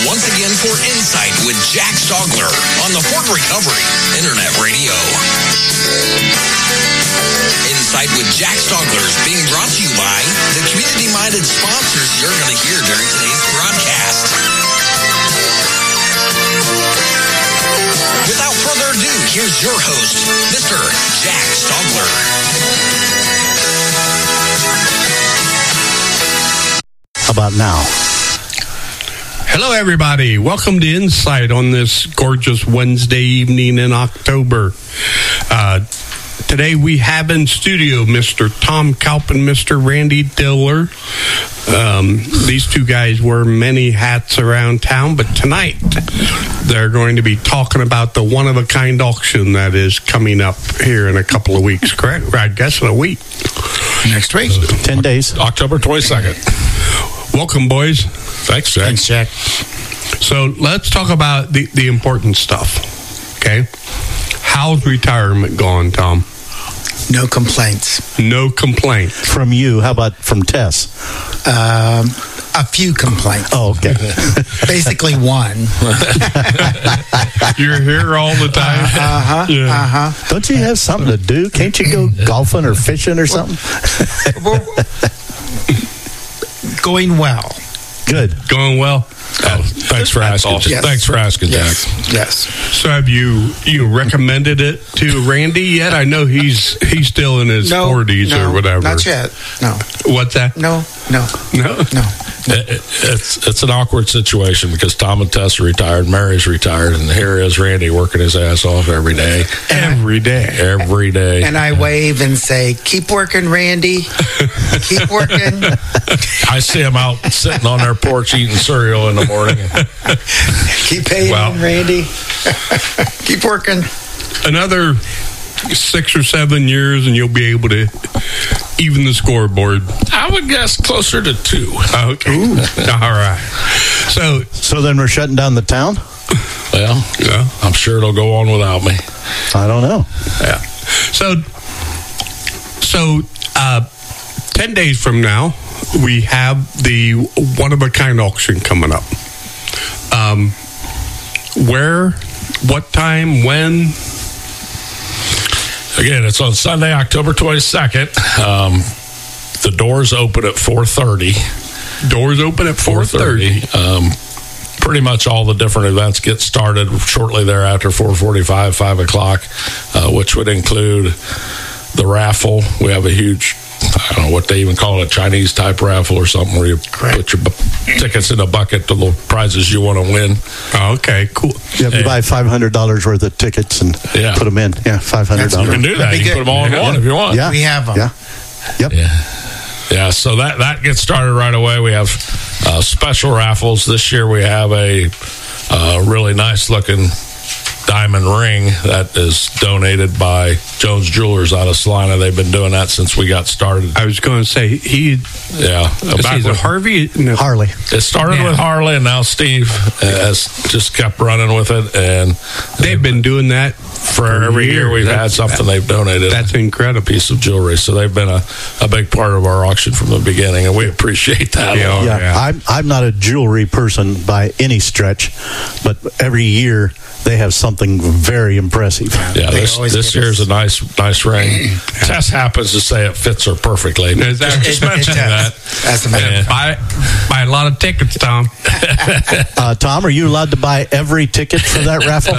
once again for Insight with Jack Stogler on the Ford Recovery Internet Radio. Insight with Jack Stogler is being brought to you by the community-minded sponsors you're going to hear during today's broadcast. Without further ado, here's your host, Mr. Jack Stogler. How about now? Hello, everybody. Welcome to Insight on this gorgeous Wednesday evening in October. Today we have in studio Mr. Tom Kalp and Mr. Randy Diller. These two guys wear many hats around town, but tonight they're going to be talking about the one-of-a-kind auction that is coming up here in a couple of weeks, correct? I guess in a week. Next week. 10 days. October 22nd. Welcome, boys. Thanks, Jack. Thanks, Jack. So let's talk about the important stuff, okay? How's retirement going, Tom? No complaints. No complaints. From you. How about from Tess? A few complaints. Oh, okay. Basically one. You're here all the time. Yeah. Don't you have something to do? Can't you go golfing or fishing or something? Going well. Good. Going well. Thanks for asking. awesome. Yes. Thanks for asking, Yes. Jack. Yes. So have you recommended it to Randy yet? I know he's still in his 40s or whatever. Not yet. No. What's that? No. It's an awkward situation because Tom and Tess are retired, Mary's retired, and here is Randy working his ass off every day. Every day. And I wave and say, "Keep working, Randy. Keep working." I see him out sitting on their porch eating cereal in the morning. Keep paying, Randy. Keep working. Another 6 or 7 years and you'll be able to even the scoreboard. I would guess closer to 2. Okay. All right. So then we're shutting down the town? Well, Yeah. I'm sure it'll go on without me. I don't know. Yeah. So 10 days from now, we have the one-of-a-kind auction coming up. Where, what time, when? Again, it's on Sunday, October 22nd. The doors open at 4:30. Doors open at 4:30. Pretty much all the different events get started shortly thereafter, 4:45, 5 o'clock, which would include the raffle. We have a huge, I don't know what they even call it, a Chinese type raffle or something where you put your tickets in a bucket to the prizes you want to win. Oh, okay, cool. You have to buy $500 worth of tickets and put them in. Yeah, $500. You can do that. You can put them all in one if you want. Yeah. We have them. Yeah. Yep. Yeah, so that gets started right away. We have special raffles. This year we have a really nice looking diamond ring that is donated by Jones Jewelers out of Salina. They've been doing that since we got started. I was going to say, he's a Harvey? No. Harley. It started with Harley, and now Steve has just kept running with it. And They've been doing that for every year we've had something they've donated. That's incredible. A piece of jewelry. So they've been a big part of our auction from the beginning, and we appreciate that. Yeah. I'm not a jewelry person by any stretch, but every year they have something very impressive. Yeah, this year's a nice ring. Tess happens to say it fits her perfectly. Just mentioning that. As a matter of Buy a lot of tickets, Tom. Tom, are you allowed to buy every ticket for that raffle?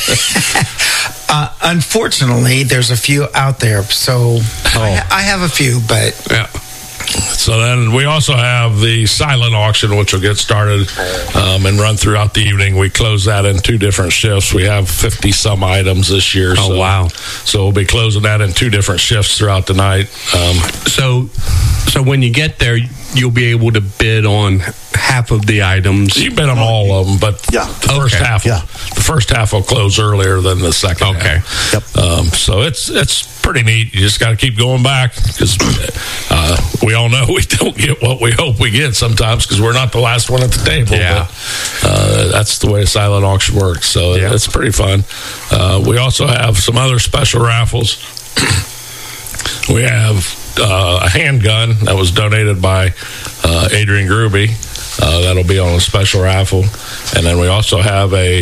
Unfortunately, there's a few out there, so I have a few, but Yeah. So then we also have the silent auction, which will get started and run throughout the evening. We close that in 2 different shifts. We have 50-some items this year. Oh, wow. So we'll be closing that in 2 different shifts throughout the night. So when you get there, you'll be able to bid on half of the items. You bid on all of them, but the first half will close earlier than the second half. Yep. So it's pretty neat. You just got to keep going back because we all know we don't get what we hope we get sometimes because we're not the last one at the table. Yeah. But, that's the way a silent auction works. So it's pretty fun. We also have some other special raffles. We have a handgun that was donated by Adrian Gruby. That'll be on a special raffle. And then we also have a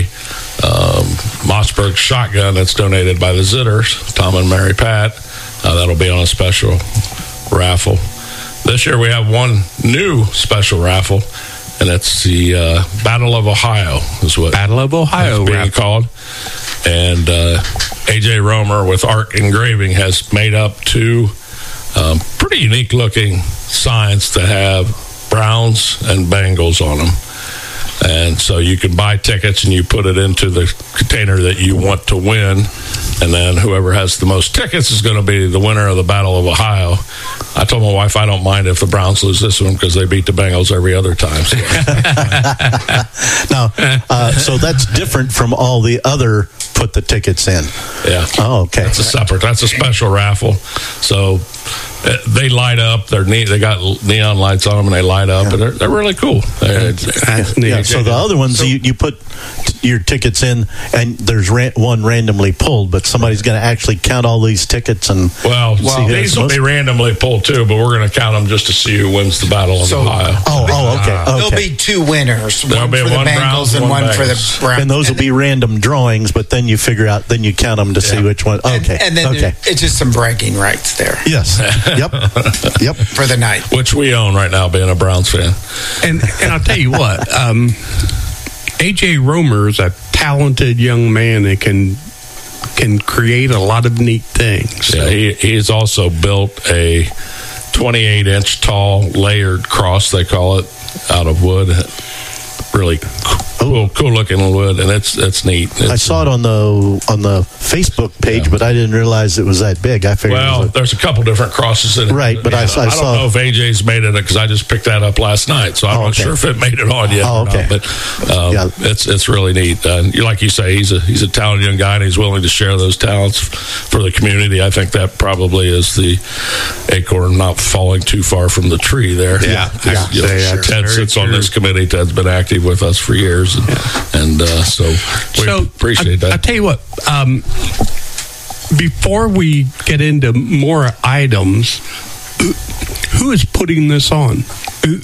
Mossberg shotgun that's donated by the Zitters, Tom and Mary Pat. That'll be on a special raffle. This year we have one new special raffle, and it's the Battle of Ohio is what Battle of Ohio it's being called. And A.J. Romer with Art Engraving has made up two pretty unique looking signs that have Browns and Bengals on them. And so you can buy tickets and you put it into the container that you want to win. And then whoever has the most tickets is going to be the winner of the Battle of Ohio. I told my wife I don't mind if the Browns lose this one because they beat the Bengals every other time. So. Now, so that's different from all the other put the tickets in. Yeah. Oh, okay. That's a special raffle. So they light up. They're neat. They got neon lights on them, and they light up. And they're really cool. Yeah. So the other ones, you put your tickets in, and there's one randomly pulled, but somebody's going to actually count all these tickets and these will be randomly pulled too, but we're going to count them just to see who wins the Battle of Ohio. Okay. There'll be two winners. There'll be for the one Bengals Browns and one Bengals. for the Browns. And those will be random drawings, but then you figure out, then you count them to see which one. Okay. And then it's just some bragging rights there. Yes. Yep. For the night. Which we own right now, being a Browns fan. And I'll tell you what, A.J. Romer is a talented young man that can create a lot of neat things. Yeah, he's also built a 28-inch tall layered cross, they call it, out of wood. Really cool looking wood, and it's neat. I saw it on the Facebook page, but I didn't realize it was that big. I figured there's a couple different crosses in it. Right, but I don't know if AJ's made it because I just picked that up last night, so I'm not sure if it made it on yet. Oh, okay. But it's really neat. Like you say, he's a talented young guy, and he's willing to share those talents for the community. I think that probably is the acorn not falling too far from the tree there. Ted sits on this committee. Ted's been active with us for years, and so we appreciate that. I'll tell you what, before we get into more items, who is putting this on? Who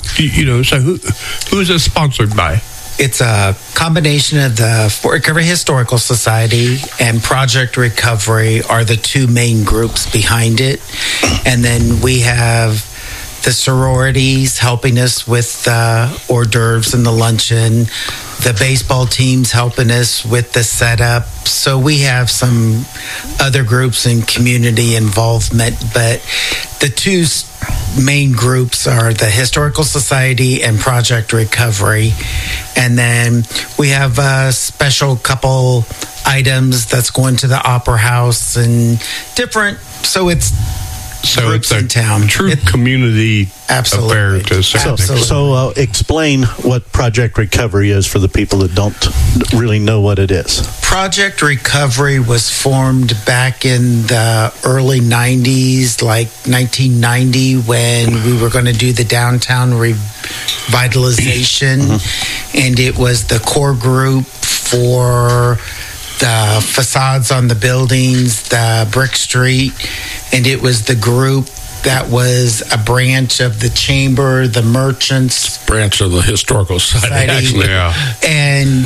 is it sponsored by? It's a combination of the Fort Recovery Historical Society and Project Recovery are the two main groups behind it. And then we have the sororities helping us with the hors d'oeuvres and the luncheon, the baseball teams helping us with the setup. So we have some other groups and community involvement, but the two main groups are the Historical Society and Project Recovery. And then we have a special couple items that's going to the Opera House and different. So it's a town. True community affair to a certain extent. So explain what Project Recovery is for the people that don't really know what it is. Project Recovery was formed back in the early 90s, like 1990, when we were going to do the downtown revitalization. And it was the core group for the facades on the buildings, the Brick Street, and it was the group that was a branch of the chamber, the merchants. Branch of the Historical Society, actually. Yeah. And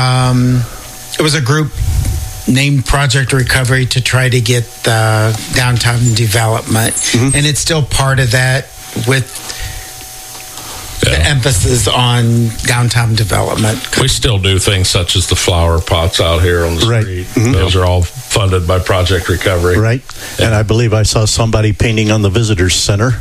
it was a group named Project Recovery to try to get the downtown development. And it's still part of that with the emphasis on downtown development. We still do things such as the flower pots out here on the street. Those are all funded by Project Recovery. Right. And I believe I saw somebody painting on the Visitors Center.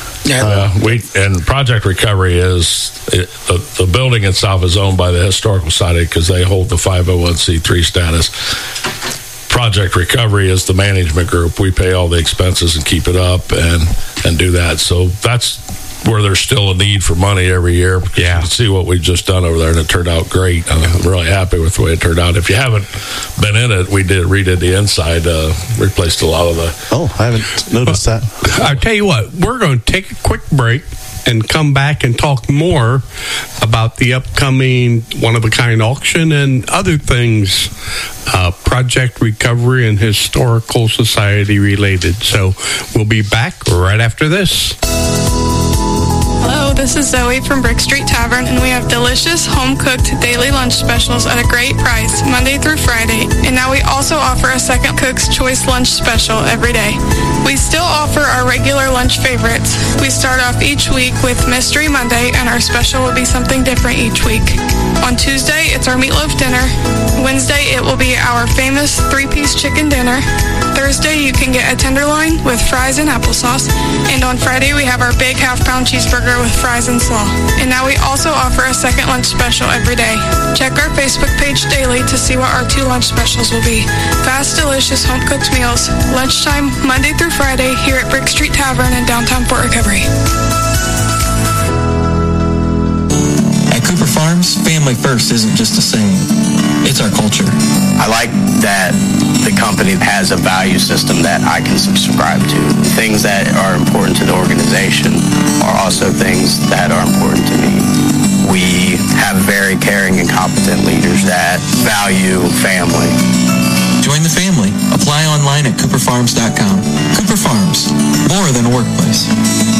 And Project Recovery is the building itself is owned by the Historical Society because they hold the 501c3 status. Project Recovery is the management group. We pay all the expenses and keep it up and do that. So that's where there's still a need for money every year. You can see what we've just done over there, and it turned out great. I'm really happy with the way it turned out. If you haven't been in it, we redid the inside, replaced a lot of the... Oh, I haven't noticed that. I'll tell you what, we're going to take a quick break and come back and talk more about the upcoming one-of-a-kind auction and other things, Project Recovery and Historical Society related. So we'll be back right after this. Hello, this is Zoe from Brick Street Tavern, and we have delicious home-cooked daily lunch specials at a great price, Monday through Friday. And now we also offer a second Cook's Choice lunch special every day. We still offer our regular lunch favorites. We start off each week with Mystery Monday, and our special will be something different each week. On Tuesday, it's our meatloaf dinner. Wednesday, it will be our famous 3-piece chicken dinner. Thursday, you can get a tenderloin with fries and applesauce. And on Friday, we have our big half-pound cheeseburger with fries and slaw. And now we also offer a second lunch special every day. Check our Facebook page daily to see what our 2 lunch specials will be. Fast, delicious, home-cooked meals. Lunchtime, Monday through Friday, here at Brick Street Tavern in downtown Fort Recovery. At Cooper Farms, family first isn't just a saying. It's our culture. I like that the company has a value system that I can subscribe to. Things that are important to the organization are also things that are important to me. We have very caring and competent leaders that value family. Join the family. Apply online at cooperfarms.com. Cooper Farms, more than a workplace.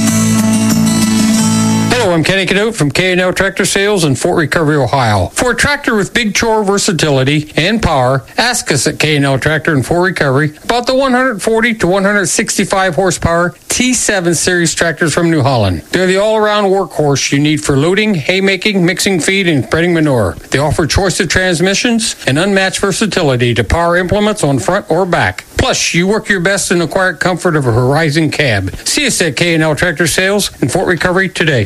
Hello, I'm Kenny Cadote from K&L Tractor Sales in Fort Recovery, Ohio. For a tractor with big chore versatility and power, ask us at K&L Tractor in Fort Recovery about the 140 to 165 horsepower T7 series tractors from New Holland. They're the all-around workhorse you need for loading, haymaking, mixing feed, and spreading manure. They offer choice of transmissions and unmatched versatility to power implements on front or back. Plus, you work your best in the quiet comfort of a Horizon cab. See us at K&L Tractor Sales in Fort Recovery today.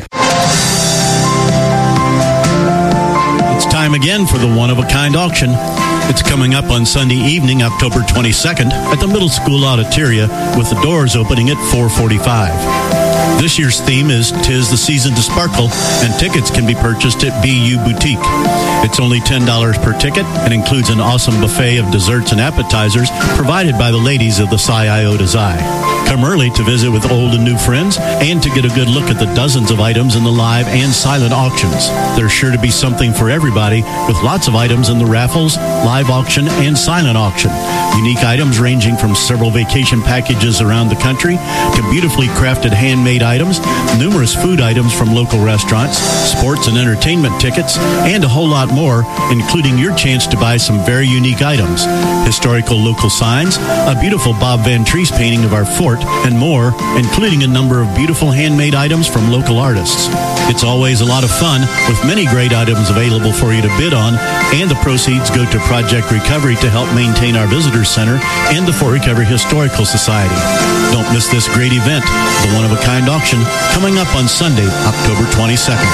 It's time again for the one-of-a-kind auction. It's coming up on Sunday evening, October 22nd, at the Middle School Auditoria, with the doors opening at 4:45. This year's theme is "'Tis the Season to Sparkle," and tickets can be purchased at BU Boutique. It's only $10 per ticket and includes an awesome buffet of desserts and appetizers provided by the ladies of the Psi Iota Xi. Come early to visit with old and new friends and to get a good look at the dozens of items in the live and silent auctions. There's sure to be something for everybody, with lots of items in the raffles, live auction, and silent auction. Unique items ranging from several vacation packages around the country to beautifully crafted handmade items, numerous food items from local restaurants, sports and entertainment tickets, and a whole lot more, including your chance to buy some very unique items, historical local signs, a beautiful Bob Van Treese painting of our fort, and more, including a number of beautiful handmade items from local artists. It's always a lot of fun, with many great items available for you to bid on, and the proceeds go to Project Recovery to help maintain our visitor center and the Fort Recovery Historical Society. Don't miss this great event, the one-of-a-kind auction, coming up on Sunday, October 22nd.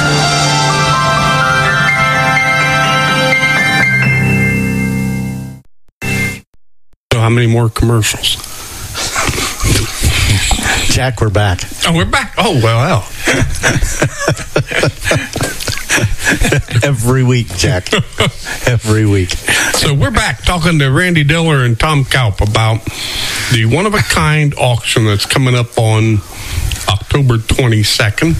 So how many more commercials? Jack, we're back. Oh, we're back. Oh, well. Every week, Jack. Every week. So we're back talking to Randy Diller and Tom Kaup about the one-of-a-kind auction that's coming up on October 22nd.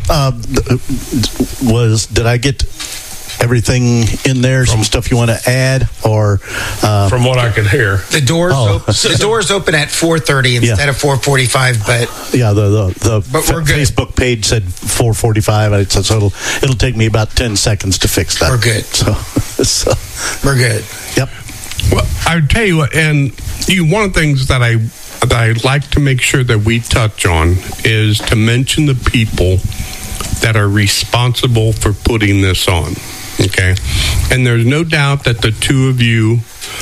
Yep. Did I get everything in there? Some stuff you want to add, or from what I could hear, the doors open at 4:30 instead of 4:45. But but we're good. Facebook page said 4:45, so it'll take me about 10 seconds to fix that. We're good. So we're good. Yep. Well, I would tell you what, and one of the things that I like to make sure that we touch on is to mention the people that are responsible for putting this on. Okay, and there's no doubt that the two of you,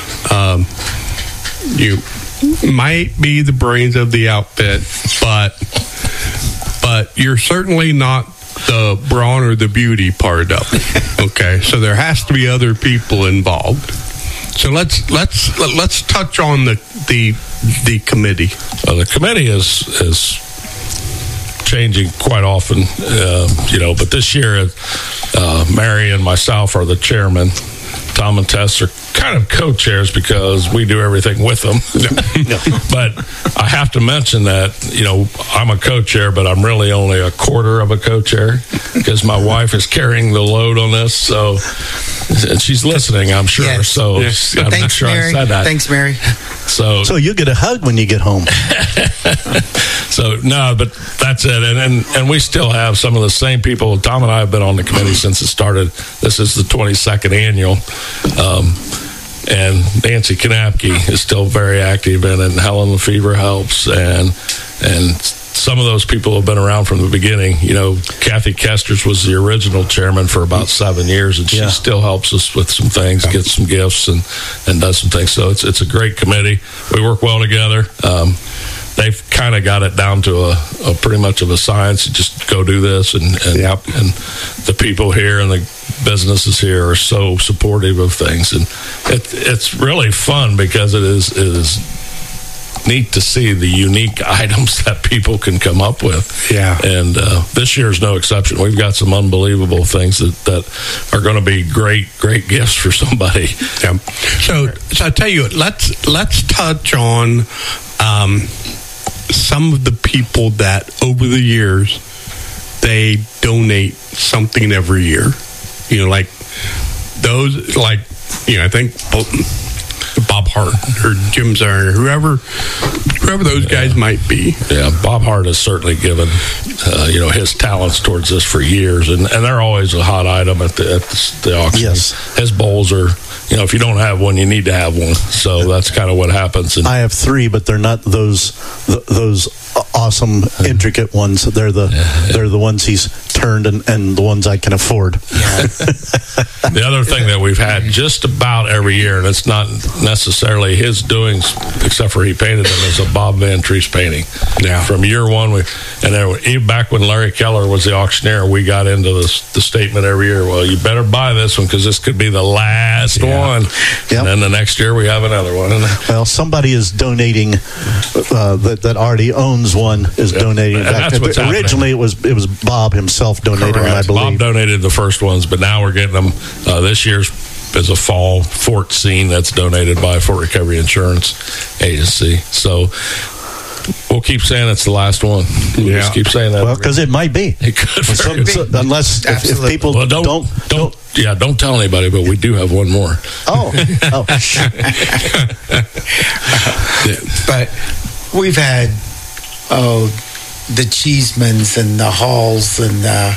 you might be the brains of the outfit, but you're certainly not the brawn or the beauty part of it. Okay, so there has to be other people involved. So let's touch on the committee. The committee is changing quite often, but this year, Mary and myself are the chairman. Tom and Tess are kind of co-chairs because we do everything with them. But I have to mention that, I'm a co-chair, but I'm really only a quarter of a co-chair because my wife is carrying the load on this. So, and she's listening, I'm sure. Yes. So yes. I'm Thanks, sure Mary. I said that. Thanks, Mary. So you get a hug when you get home. So no, but that's it, and we still have some of the same people. Tom and I have been on the committee since it started. This is the 22nd annual, and Nancy Kanapke is still very active in it, and Helen Lefevre helps, and some of those people have been around from the beginning. You know, Kathy Kesters was the original chairman for about 7 years, and she still helps us with some things, gets some gifts, and does some things. So it's a great committee. We work well together. They've kind of got it down to a pretty much of a science. Just go do this, and the people here and the businesses here are so supportive of things, and it's really fun because it is neat to see the unique items that people can come up with. Yeah. And this year's no exception. We've got some unbelievable things that are going to be great gifts for somebody. Yeah. So I tell you, let's touch on some of the people that over the years they donate something every year. You know, like those, like, you know, I think Bob Hart or Jim Zarn or whoever those guys might be. Yeah, Bob Hart has certainly given his talents towards this for years, and they're always a hot item at the auction. Yes. His bowls are, you know, if you don't have one, you need to have one. So that's kind of what happens. And I have 3, but they're not those awesome, intricate ones. They're the ones he's turned and the ones I can afford. Yeah. The other thing that we've had just about every year, and it's not necessarily his doings, except for he painted them, is a Bob Van Treese painting. Yeah. From year one, even back when Larry Keller was the auctioneer, we got into the statement every year, well, you better buy this one because this could be the last one. Yep. And then the next year we have another one. Well, somebody is donating that already owns one is donating back. That's what's originally it was Bob himself donating them, I believe. Bob donated the first ones, but now we're getting them. This year's is a fall fort scene that's donated by Fort Recovery Insurance Agency. So we'll keep saying it's the last one. We'll just keep saying that. Well, because it might be. It could very be. Unless if people don't tell anybody, but we do have one more. But we've had the Cheesemans and the Halls and the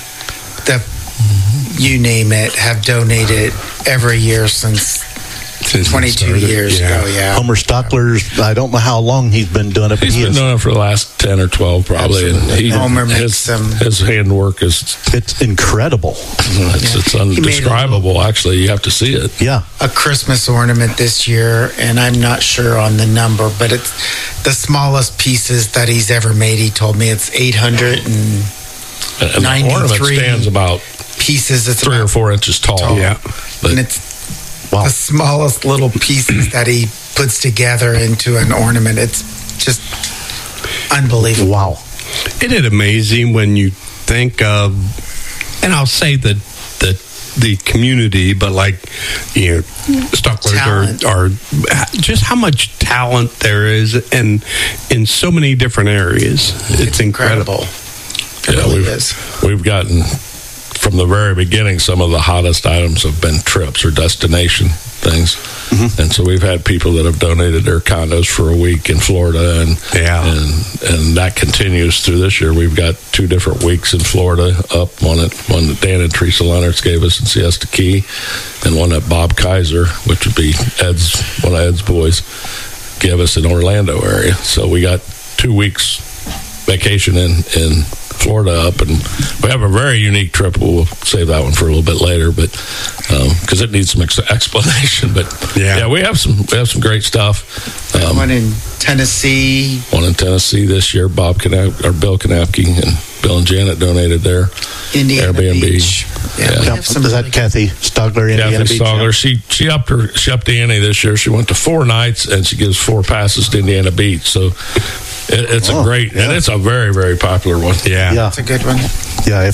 you name it have donated every year since 22 years ago. Yeah. Homer Stockler's, I don't know how long he's been doing it, but he's been doing it for the last 10 or 12 probably. Absolutely. And Homer makes them. His handwork it's incredible. It's undescribable, actually. You have to see it. Yeah. A Christmas ornament this year, and I'm not sure on the number, but it's the smallest pieces that he's ever made. He told me it's 893 and the ornament stands about pieces. It's 3 or 4 inches tall. Yeah. And it's the smallest little pieces that he puts together into an ornament. It's just unbelievable. Wow. Isn't it amazing when you think of, and I'll say the community, but like, you know, Stucklers are just how much talent there is in so many different areas. It's incredible. It really is. We've gotten, from the very beginning, some of the hottest items have been trips or destination things. Mm-hmm. And so we've had people that have donated their condos for a week in Florida, and that continues through this year. We've got 2 different weeks in Florida up, one that Dan and Teresa Leonards gave us in Siesta Key, and one that Bob Kaiser, which would be one of Ed's boys, gave us in Orlando area. So we got 2 weeks vacation in Florida up, and we have a very unique trip. We'll save that one for a little bit later, but because it needs some explanation. But we have some great stuff. One in Tennessee. One in Tennessee this year. Bill Kanapke and Bill and Janet donated there. Indiana Airbnb. Beach. Is that Kathy Stogler? Indiana Beach. Stogler. She upped the ante this year. She went to 4 nights, and she gives 4 passes to Indiana Beach. So it's a great, and it's a very, very popular one. Yeah, it's a good one. Yeah,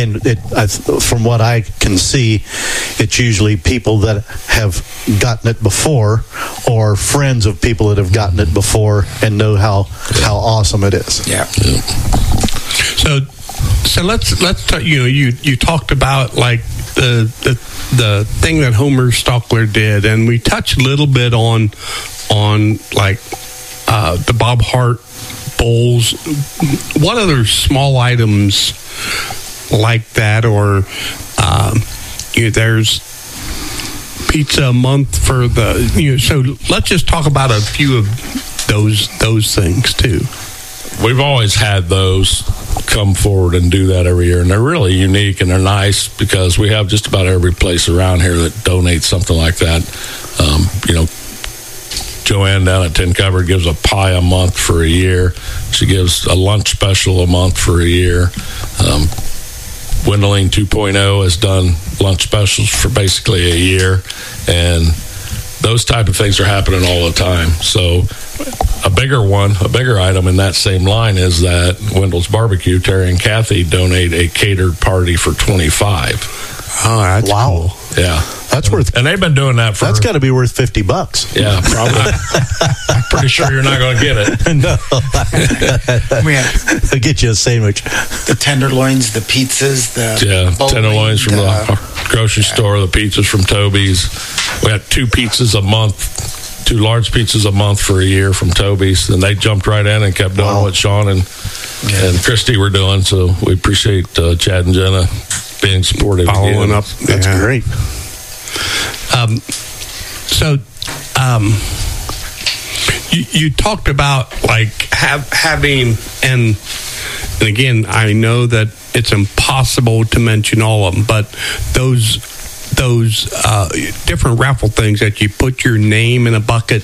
from what I can see, it's usually people that have gotten it before, or friends of people that have gotten it before and know how awesome it is. Yeah. So let's talk, you talked about like the thing that Homer Stockler did, and we touched a little bit on like the Bob Hart bowls. What other small items like that, or there's pizza a month for the so let's just talk about a few of those things too. We've always had those come forward and do that every year, and they're really unique and they're nice because we have just about every place around here that donates something like that. Joanne down at Tin Cupboard gives a pie a month for a year. She gives a lunch special a month for a year. Windling 2.0 has done lunch specials for basically a year, and those type of things are happening all the time. So a bigger item in that same line is that Wendell's Barbecue, Terry and Kathy donate a catered party for 25. Oh, that's cool. Yeah. That's worth, and they've been doing that for. That's got to be worth $50. Yeah, probably. I'm pretty sure you're not going to get it. No, I'll get you a sandwich. The tenderloins, the pizzas, tenderloins from the grocery store, the pizzas from Toby's. We had 2 pizzas a month, 2 large pizzas a month for a year from Toby's, and they jumped right in and kept doing what Sean and Christy were doing. So we appreciate Chad and Jenna being supportive, following up. That's great. You talked about like having and again, I know that it's impossible to mention all of them, but those different raffle things that you put your name in a bucket.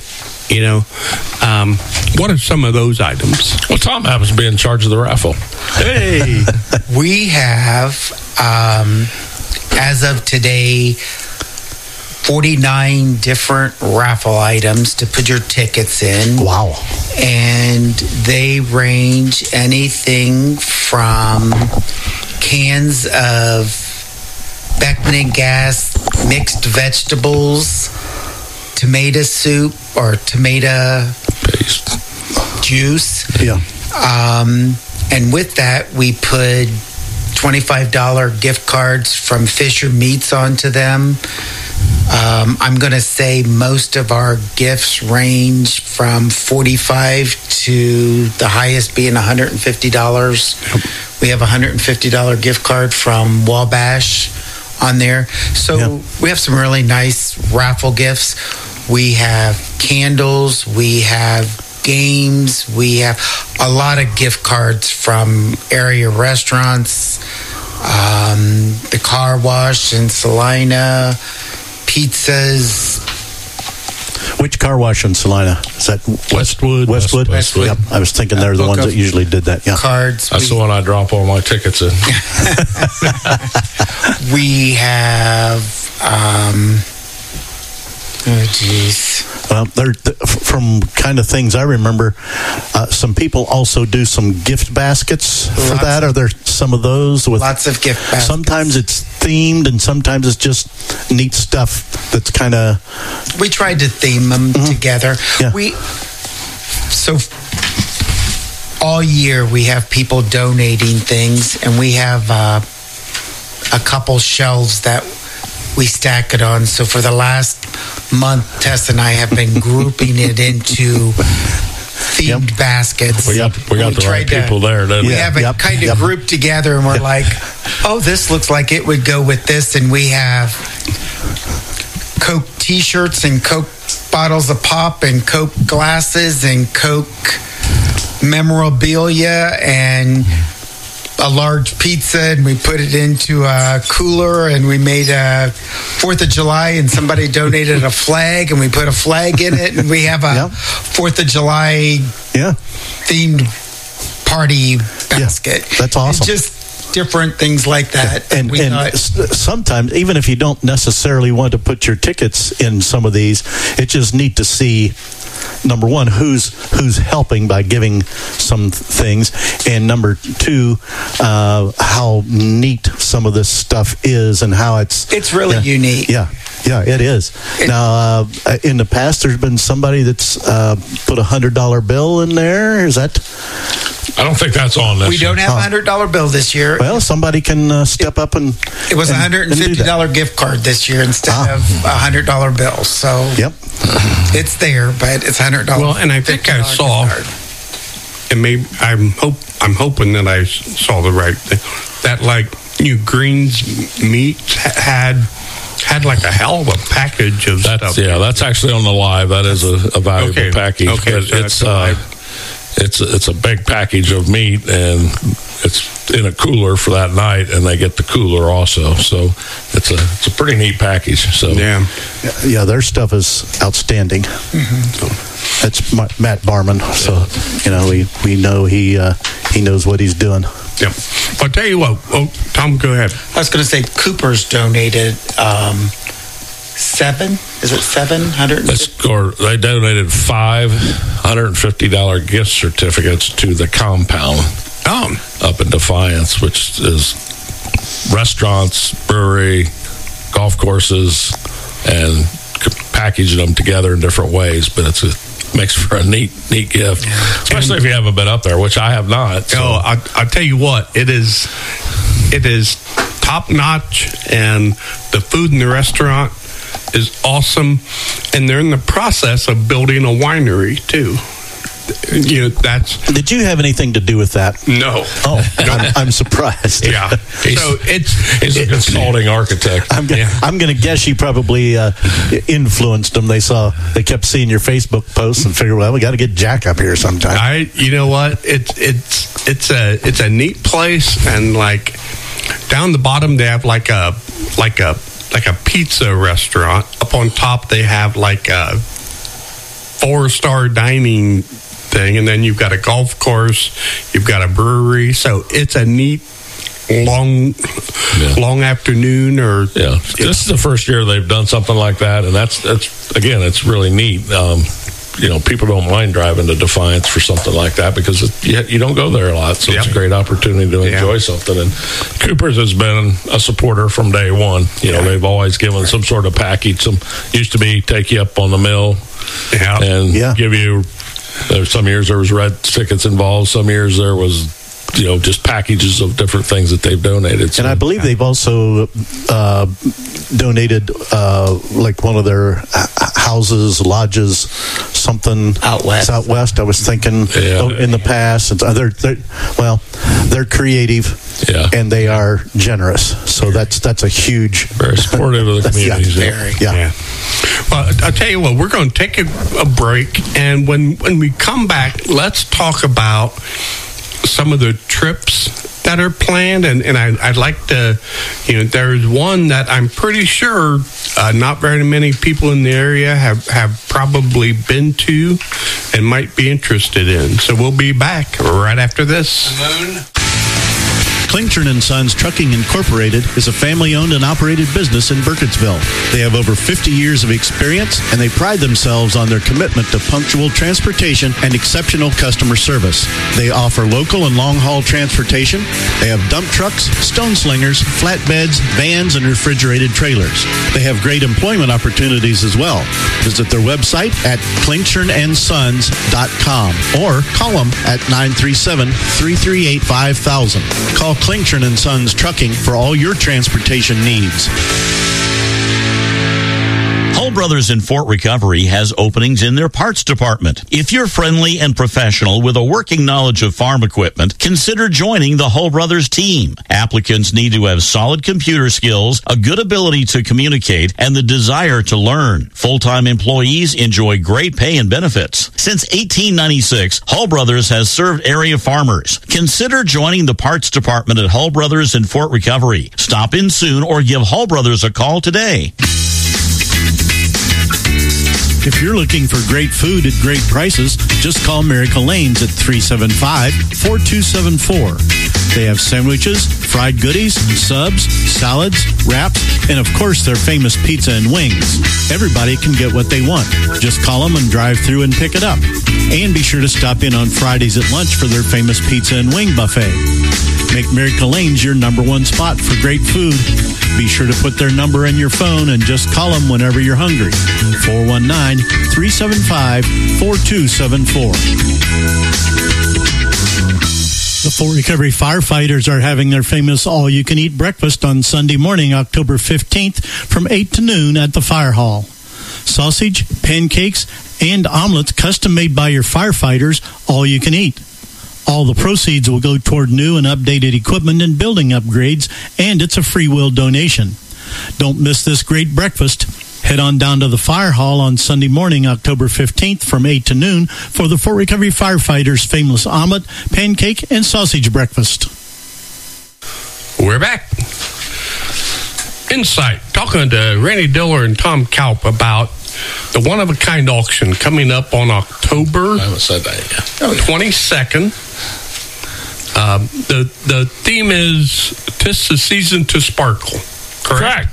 What are some of those items? Well, Tom happens to be in charge of the raffle. Hey, we have as of today 49 different raffle items to put your tickets in. Wow. And they range anything from cans of Beckman Gas mixed vegetables, tomato soup or tomato paste juice. Yeah. And with that, we put $25 gift cards from Fisher Meats onto them. I'm going to say most of our gifts range from $45 to the highest being $150. We have a $150 gift card from Wabash on there. So we have some really nice raffle gifts. We have candles. We have games. We have a lot of gift cards from area restaurants, the car wash in Salina, pizzas. Which car wash in Salina? Is that Westwood? Westwood. Yep. I was thinking they're the ones that usually did that. Yeah. Cards. That's the one I drop all my tickets in. We have. Oh, geez. From kind of things I remember, some people also do some gift baskets for that. Are there some of those? With lots of gift baskets. Sometimes it's themed and sometimes it's just neat stuff that's kind of... We tried to theme them together. Yeah. So all year we have people donating things, and we have a couple shelves that we stack it on. So for the last month, Tess and I have been grouping it into themed baskets. We got the right people there. We have it kind of grouped together, and we're like, oh, this looks like it would go with this. And we have Coke T-shirts and Coke bottles of pop and Coke glasses and Coke memorabilia and a large pizza, and we put it into a cooler, and we made a 4th of July, and somebody donated a flag, and we put a flag in it, and we have a 4th of July themed party basket. Yeah, that's awesome. Just different things like that. And sometimes, even if you don't necessarily want to put your tickets in some of these, it's just neat to see, number one, who's helping by giving some things, and number two, how neat some of this stuff is and how it's really unique. Yeah. Yeah, it is. Now, in the past, there's been somebody that's put $100 bill in there. Is that? I don't think that's on this. We don't have a $100 bill this year. Well, somebody can step up and. It was a $150 gift card this year instead of a $100 bill. So yep, it's there, but it's $100. Well, and I think I saw, and maybe I'm hoping that I saw the right thing. That like Greens Meats had like a hell of a package of stuff. Yeah, that's actually on the live. That is a valuable package. Okay, but it's a big package of meat, and it's in a cooler for that night, and they get the cooler also. So it's a pretty neat package. So yeah, their stuff is outstanding. Mm-hmm. That's Matt Barman. So we know he knows what he's doing. Yeah. I'll tell you what. Oh, Tom, go ahead. I was going to say Cooper's donated $700? They donated $550 gift certificates to the compound up in Defiance, which is restaurants, brewery, golf courses, and packaging them together in different ways. But it makes for a neat gift, especially if you haven't been up there, which I have not. So. I'll tell you what, it is top notch, and the food in the restaurant is awesome, and they're in the process of building a winery too. Did you have anything to do with that? No. Oh, I'm surprised. Yeah. So he's a consulting architect. I'm going to guess you probably influenced them. They kept seeing your Facebook posts and figured, well, we got to get Jack up here sometime. You know what? It's a neat place, and like down the bottom they have like a pizza restaurant. Up on top they have like a 4-star dining thing, and then you've got a golf course, you've got a brewery. So it's a neat long afternoon. This is the first year they've done something like that, and that's again, it's really neat. People don't mind driving to Defiance for something like that because you don't go there a lot, so it's a great opportunity to enjoy something. And Cooper's has been a supporter from day one. They've always given some sort of package. Used to be take you up on the mill and give you. Some years there was red tickets involved. Some years there was just packages of different things that they've donated. And I believe they've also donated like one of their houses, lodges, something out west. I was thinking in the past. They're creative. Yeah. And they are generous. So that's a huge... Very supportive of the community. Yeah. Well, I'll tell you what, we're going to take a break, and when we come back, let's talk about some of the trips that are planned, and I'd like to, there's one that I'm pretty sure not very many people in the area have probably been to and might be interested in. So we'll be back right after this. Klingtron & Sons Trucking Incorporated is a family-owned and operated business in Burkittsville. They have over 50 years of experience, and they pride themselves on their commitment to punctual transportation and exceptional customer service. They offer local and long-haul transportation. They have dump trucks, stone slingers, flatbeds, vans, and refrigerated trailers. They have great employment opportunities as well. Visit their website at klingtronandsons.com or call them at 937-338-5000. Call Klingtron & Sons Trucking for all your transportation needs. Hull Brothers in Fort Recovery has openings in their parts department. If you're friendly and professional with a working knowledge of farm equipment, consider joining the Hull Brothers team. Applicants need to have solid computer skills, a good ability to communicate, and the desire to learn. Full-time employees enjoy great pay and benefits. Since 1896, Hull Brothers has served area farmers. Consider joining the parts department at Hull Brothers in Fort Recovery. Stop in soon or give Hull Brothers a call today. If you're looking for great food at great prices, just call Miracle Lanes at 375-4274. They have sandwiches, fried goodies, subs, salads, wraps, and of course their famous pizza and wings. Everybody can get what they want. Just call them and drive through and pick it up. And be sure to stop in on Fridays at lunch for their famous pizza and wing buffet. Make Miracle Lanes your number one spot for great food. Be sure to put their number in your phone and just call them whenever you're hungry. 419-375-4274. The Fort Recovery firefighters are having their famous all-you-can-eat breakfast on Sunday morning, October 15th from 8 to noon at the fire hall. Sausage, pancakes, and omelets custom-made by your firefighters, all you can eat. All the proceeds will go toward new and updated equipment and building upgrades, and it's a free will donation. Don't miss this great breakfast. Head on down to the fire hall on Sunday morning, October 15th from 8 to noon for the Fort Recovery firefighters' famous omelet, pancake, and sausage breakfast. We're back. Insight, talking to Randy Diller and Tom Kalp about the one-of-a-kind auction coming up on October I haven't said that yet. 22nd. The theme is "'Tis the Season to Sparkle." Correct.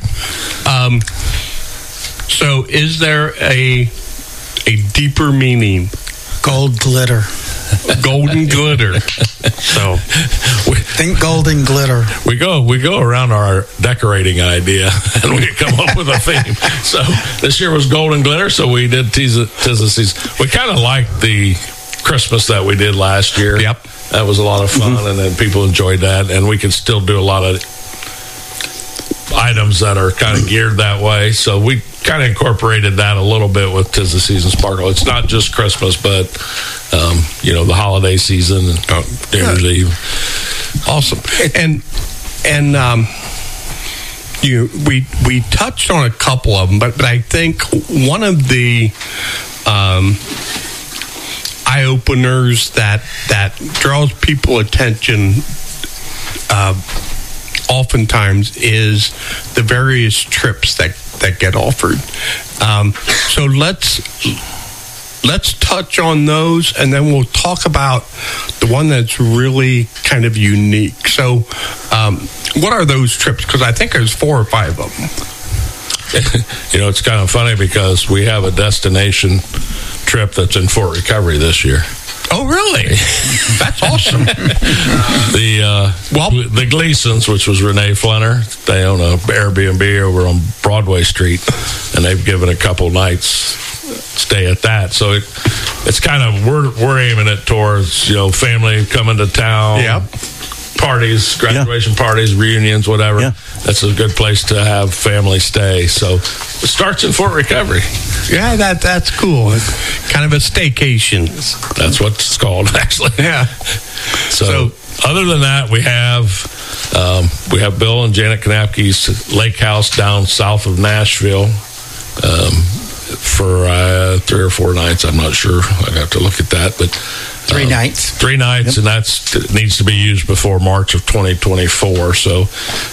So, is there a deeper meaning? Gold glitter. Golden glitter. So, think golden glitter. We go around our decorating idea, and we come up with a theme. So this year was golden glitter, so we did tis the season. We kind of liked the Christmas that we did last year. Yep, that was a lot of fun, and then people enjoyed that, and we can still do a lot of items that are kind of geared that way. So we kind of incorporated that a little bit with tis the season sparkle. It's not just Christmas, but the holiday season and New Year's Eve. Awesome. And we touched on a couple of them, but I think one of the eye openers that draws people attention oftentimes is the various trips that get offered. So let's touch on those, and then we'll talk about the one that's really kind of unique. So what are those trips? Because I think there's 4 or 5 of them. It's kind of funny because we have a destination trip that's in Fort Recovery this year. Oh, really? That's awesome. The Gleasons, which was Renee Flenner, they own a Airbnb over on Broadway Street, and they've given a couple nights stay at that. So it's kind of we're aiming it towards family coming to town. Yep. Parties, graduation parties, reunions, whatever. Yeah. That's a good place to have family stay. So it starts in Fort Recovery. Yeah, that's cool. It's kind of a staycation. That's what it's called, actually. Yeah. So other than that, we have Bill and Janet Knapke's Lake House down south of Nashville for 3 or 4 nights. I'm not sure. I have to look at that, but 3 nights. 3 nights, yep. And it needs to be used before March of 2024. So,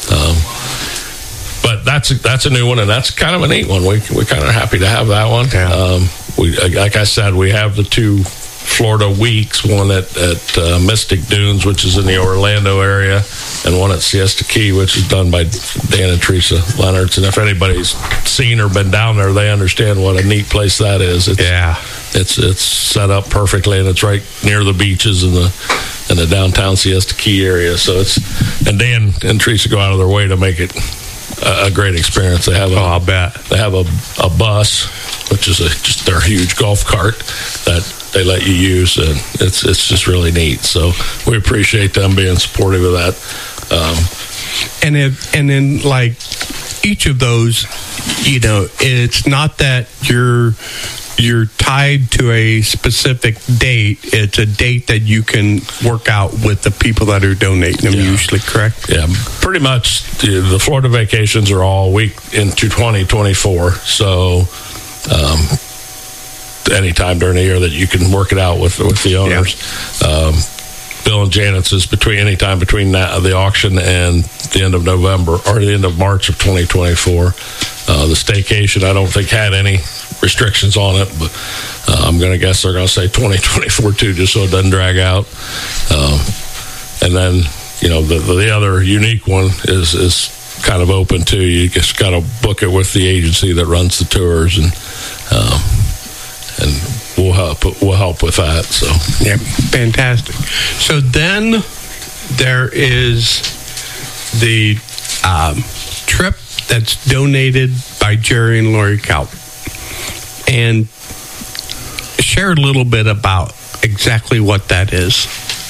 but that's a new one, and that's kind of a neat one. We're kind of happy to have that one. Yeah. Like I said, we have the 2 Florida weeks, one at Mystic Dunes, which is in the Orlando area, and one at Siesta Key, which is done by Dan and Teresa Leonards. And if anybody's seen or been down there, they understand what a neat place that is. It's set up perfectly, and it's right near the beaches in the downtown Siesta Key area. So and Dan and Teresa go out of their way to make it a great experience. They have I'll bet. They have a bus, which is just their huge golf cart that they let you use, and it's just really neat. So we appreciate them being supportive of that. And then like each of those, it's not that you're tied to a specific date. It's a date that you can work out with the people that are donating them, usually, correct? Yeah, pretty much. The Florida vacations are all week into 2024. So anytime during the year that you can work it out with the owners. Yeah. Bill and Janet's is anytime between the auction and the end of November or the end of March of 2024. The staycation, I don't think had any restrictions on it, but I'm going to guess they're going to say 2024 too, just so it doesn't drag out. And then, the other unique one is kind of open too. You just got to book it with the agency that runs the tours, and we'll help with that. So yeah, fantastic. So then there is the trip that's donated by Jerry and Lori Kaup. And share a little bit about exactly what that is.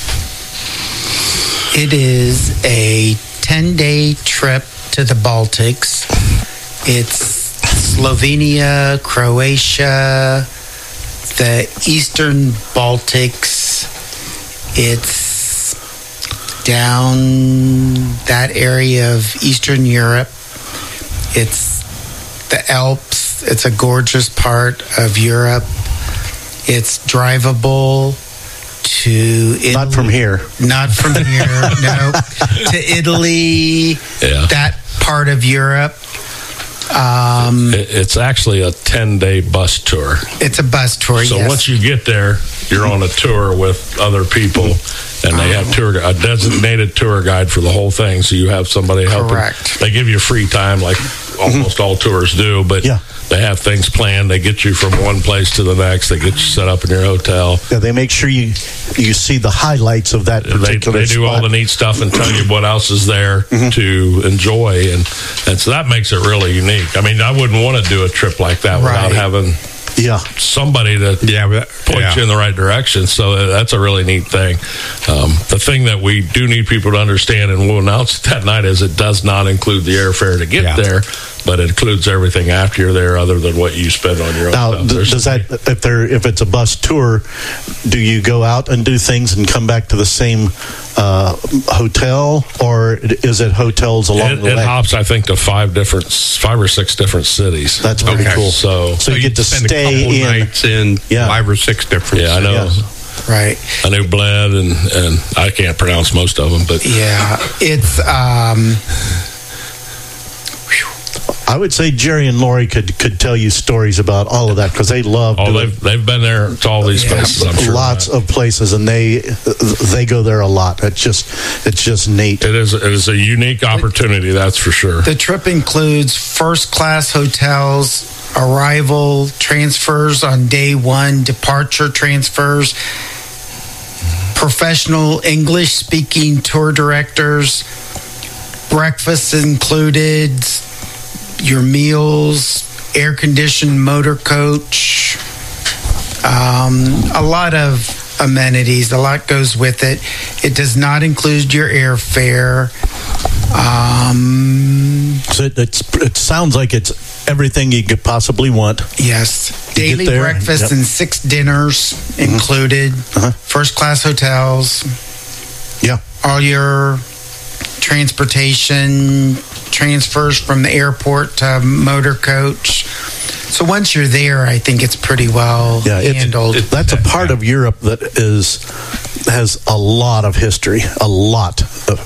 It is a 10-day trip to the Baltics. It's Slovenia, Croatia, the Eastern Baltics. It's down that area of Eastern Europe. It's the Alps. It's a gorgeous part of Europe. It's drivable to Italy. Not from here. Not from here, no. To Italy, that part of Europe. It's actually a 10-day bus tour. It's a bus tour, So yes. once you get there, you're on a tour with other people, and they have a designated tour guide for the whole thing, so you have somebody helping. Correct. They give you free time like almost all tours do, but they have things planned. They get you from one place to the next. They get you set up in your hotel. Yeah, they make sure you see the highlights of that particular They do all the neat stuff and tell you what else is there to enjoy, and so that makes it really unique. I mean, I wouldn't want to do a trip like that without having somebody to point you in the right direction. So that's a really neat thing. The thing that we do need people to understand, and we'll announce that night, is it does not include the airfare to get there, but it includes everything after you're there, other than what you spend on your own Now, stuff. does that if it's a bus tour, do you go out and do things and come back to the same hotel, or is it hotels along the way? It hops, I think, to 5 or 6 different cities. That's pretty cool. So you get to spend stay a couple in nights in 5 or 6 different cities. I know. Right. I knew Bled, and I can't pronounce most of them, but it's. I would say Jerry and Lori could tell you stories about all of that, because they love. They've been there to all these places. I'm sure. Lots of places, and they go there a lot. It's just neat. It is a unique opportunity, that's for sure. The trip includes first class hotels, arrival transfers on day 1, departure transfers, professional English speaking tour directors, breakfast included, your meals, air conditioned motor coach, a lot of amenities. A lot goes with it. It does not include your airfare. So it sounds like it's everything you could possibly want. Yes. Daily breakfast and 6 dinners included. First class hotels. Yeah. All your transportation transfers from the airport to motor coach. So once you're there, I think it's pretty well handled. That's a part of Europe that has a lot of history. A lot of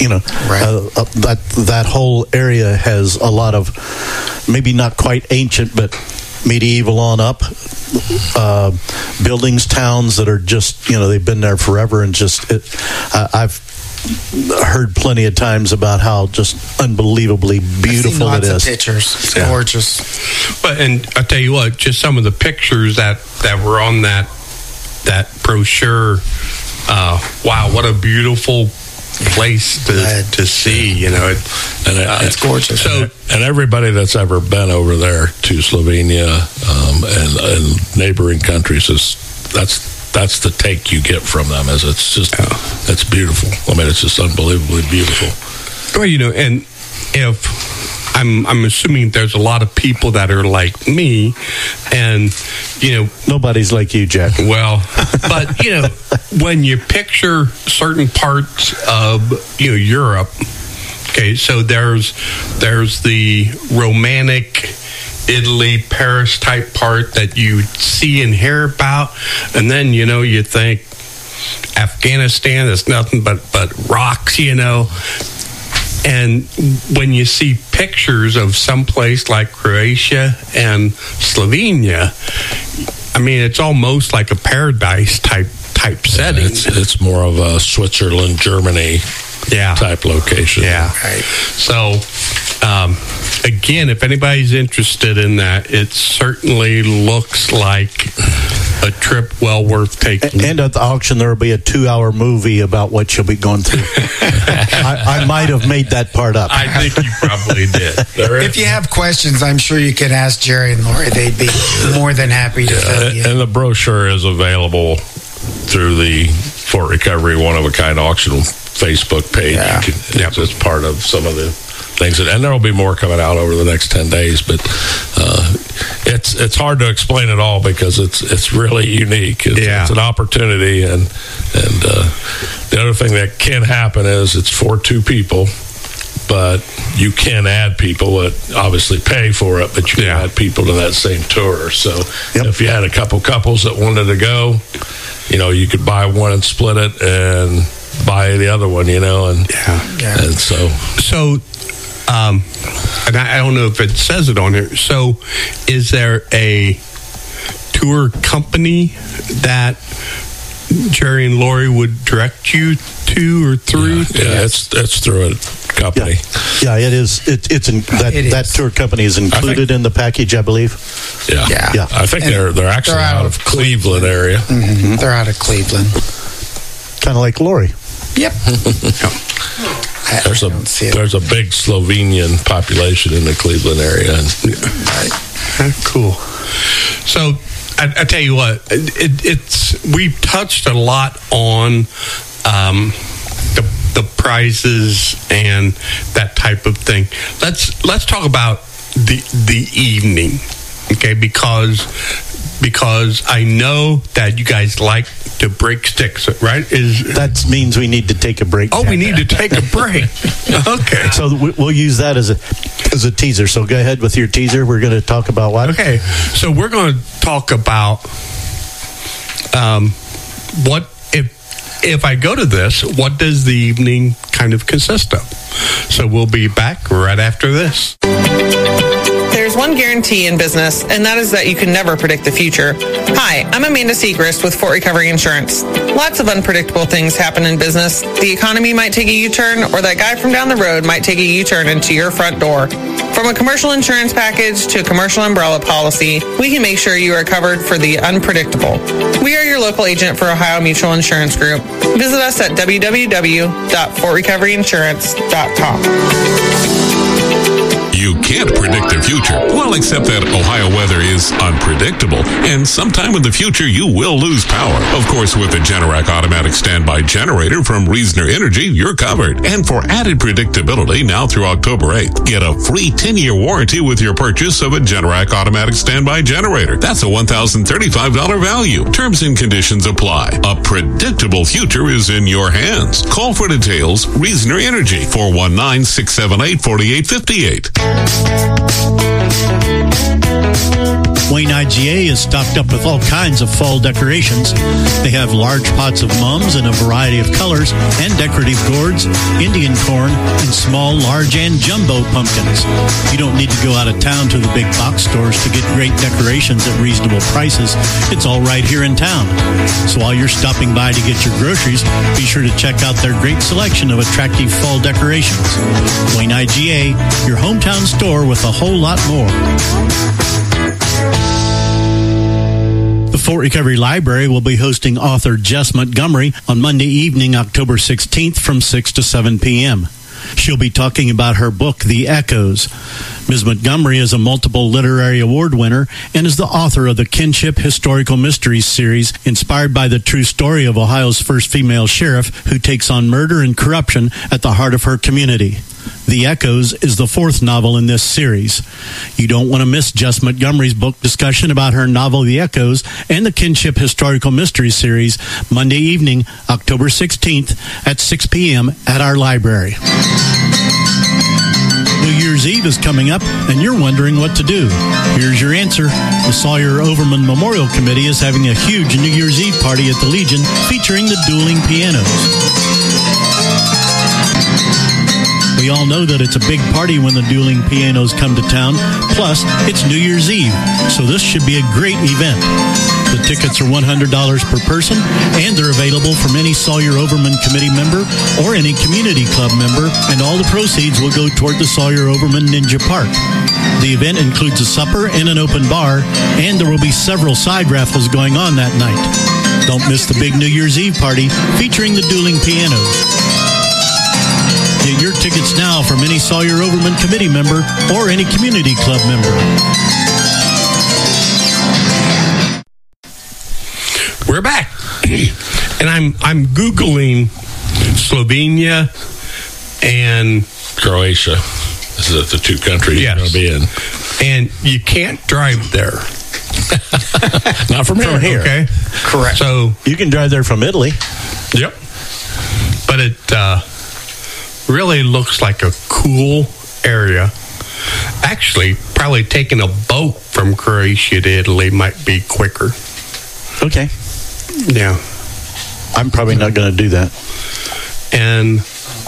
that whole area has a lot of, maybe not quite ancient, but medieval on up buildings, towns that are just they've been there forever, and I've heard plenty of times about how just unbelievably beautiful it is. Lots of pictures. It's gorgeous. And I'll tell you what, just some of the pictures that were on that brochure. Wow, what a beautiful place to see. It's gorgeous. So, and everybody that's ever been over there to Slovenia and neighboring countries, that's the take you get from them. Is it's beautiful. I mean, it's just unbelievably beautiful. Well, and if I'm assuming there's a lot of people that are like me, and nobody's like you, Jack. Well, but when you picture certain parts of Europe, okay, so there's the romantic Italy, Paris type part that you see and hear about, and then you think Afghanistan is nothing but rocks, and when you see pictures of some place like Croatia and Slovenia, I mean, it's almost like a paradise type setting. It's more of a Switzerland, Germany type location. Yeah. Right. So again, if anybody's interested in that, it certainly looks like a trip well worth taking. And at the auction, there will be a 2-hour movie about what you'll be going through. I might have made that part up. I think you probably did. If you have questions, I'm sure you can ask Jerry and Lori. They'd be more than happy to fill you in. And the brochure is available through the Fort Recovery One of a Kind auction Facebook page. Yeah. It's part of some of the things, and there will be more coming out over the next 10 days. But it's hard to explain it all because it's really unique. It's an opportunity, and the other thing that can happen is it's for 2 people. But you can add people that obviously pay for it, but you can add people to that same tour. So if you had a couple couples that wanted to go, you could buy one and split it and buy the other one, and so. And I don't know if it says it on here. So is there a tour company that Jerry and Lori would direct you to or through? Yeah, it's through a company. Yeah, it is. That tour company is included in the package, I believe. Yeah. I think they're actually out of Cleveland area. Mm-hmm. They're out of Cleveland. Kind of like Lori. Yep. There's a big Slovenian population in the Cleveland area. Cool. So I tell you what, we've touched a lot on the prizes and that type of thing. Let's talk about the evening, okay? Because I know that you guys like to break sticks, right? That means we need to take a break. Oh, we need to take a break. Okay. So we'll use that as a teaser. So go ahead with your teaser. We're going to talk about what? Okay. So we're going to talk about what if I go to this, what does the evening kind of consist of? So we'll be back right after this. There's one guarantee in business, and that is that you can never predict the future. Hi, I'm Amanda Segrist with Fort Recovery Insurance. Lots of unpredictable things happen in business. The economy might take a U-turn, or that guy from down the road might take a U-turn into your front door. From a commercial insurance package to a commercial umbrella policy, we can make sure you are covered for the unpredictable. We are your local agent for Ohio Mutual Insurance Group. Visit us at www.fortrecoveryinsurance.com. You can't predict the future. Well, except that Ohio weather is unpredictable, and sometime in the future you will lose power. Of course, with the Generac automatic standby generator from Reasoner Energy, you're covered. And for added predictability, now through October 8th, get a free 10-year warranty with your purchase of a Generac automatic standby generator. That's a $1,035 value. Terms and conditions apply. A predictable future is in your hands. Call for details. Reasoner Energy, 419-678-4858. Wayne IGA is stocked up with all kinds of fall decorations. They have large pots of mums in a variety of colors and decorative gourds, Indian corn, and small, large, and jumbo pumpkins. You don't need to go out of town to the big box stores to get great decorations at reasonable prices. It's all right here in town. So while you're stopping by to get your groceries, be sure to check out their great selection of attractive fall decorations. Wayne IGA, your hometown store with a whole lot more. The Fort Recovery Library will be hosting author Jess Montgomery on Monday evening, October 16th from 6 to 7 p.m. She'll be talking about her book, The Echoes. Ms. Montgomery is a multiple literary award winner and is the author of the Kinship Historical Mysteries series, inspired by the true story of Ohio's first female sheriff who takes on murder and corruption at the heart of her community. The Echoes is the fourth novel in this series. You don't want to miss Jess Montgomery's book discussion about her novel, The Echoes, and the Kinship Historical Mysteries series, Monday evening, October 16th at 6 p.m. at our library. New Year's Eve is coming up, and you're wondering what to do. Here's your answer. The Sawyer Overman Memorial Committee is having a huge New Year's Eve party at the Legion featuring the dueling pianos. We we all know that it's a big party when the Dueling Pianos come to town. Plus, it's New Year's Eve, so this should be a great event. The tickets are $100 per person, and they're available from any Sawyer-Overman Committee member or any community club member, and all the proceeds will go toward the Sawyer-Overman Ninja Park. The event includes a supper and an open bar, and there will be several side raffles going on that night. Don't miss the big New Year's Eve party featuring the Dueling Pianos. Get your tickets now from any Sawyer-Overman Committee member or any community club member. We're back. And I'm Googling Slovenia and Croatia. This is the two countries you're going to be in. And you can't drive there. Not from here. Okay. Correct. So you can drive there from Italy. Yep. But it really looks like a cool area. Actually, probably taking a boat from Croatia to Italy might be quicker. Okay. Yeah. I'm probably not going to do that. And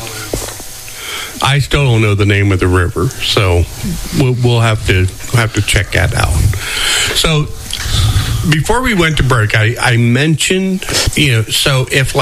I still don't know the name of the river, so we'll have to check that out. So before we went to break, I mentioned, so if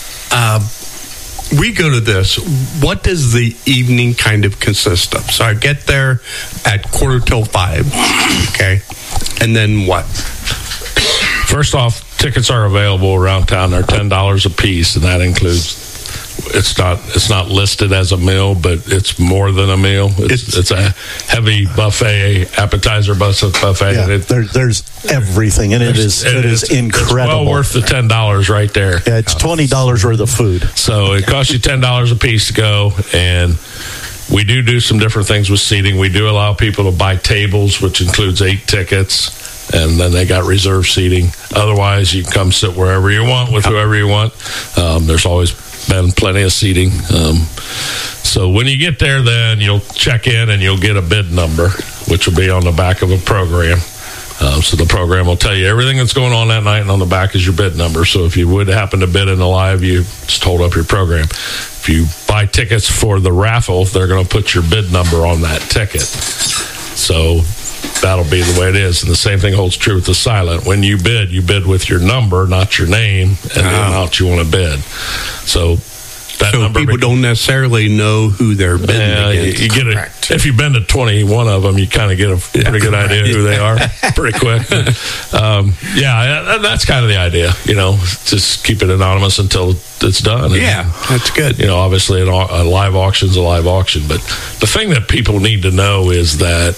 we go to this, what does the evening kind of consist of? So I get there at 4:45, okay, and then what? First off, tickets are available around town. They're $10 a piece, and that includes. It's not listed as a meal, but it's more than a meal. It's a heavy buffet, appetizer buffet. Yeah, there's everything, and it is incredible. It's well worth the $10 right there. Yeah, it's $20 worth of food. So it costs you $10 a piece to go, and we do some different things with seating. We do allow people to buy tables, which includes 8 tickets, and then they got reserved seating. Otherwise, you can come sit wherever you want with whoever you want. There's always been plenty of seating. So when you get there, then you'll check in and you'll get a bid number, which will be on the back of a program. So the program will tell you everything that's going on that night, and on the back is your bid number. So if you would happen to bid in the live, you just hold up your program. If you buy tickets for the raffle, they're going to put your bid number on that ticket. So that'll be the way it is. And the same thing holds true with the silent. When you bid with your number, not your name, and the amount you want to bid. So that number people don't necessarily know who they're bidding against. You get it. If you've been to 21 of them, you kind of get a pretty good idea who they are pretty quick. That's kind of the idea. Just keep it anonymous until it's done. Yeah, that's good. Obviously a live auction's a live auction, but the thing that people need to know is that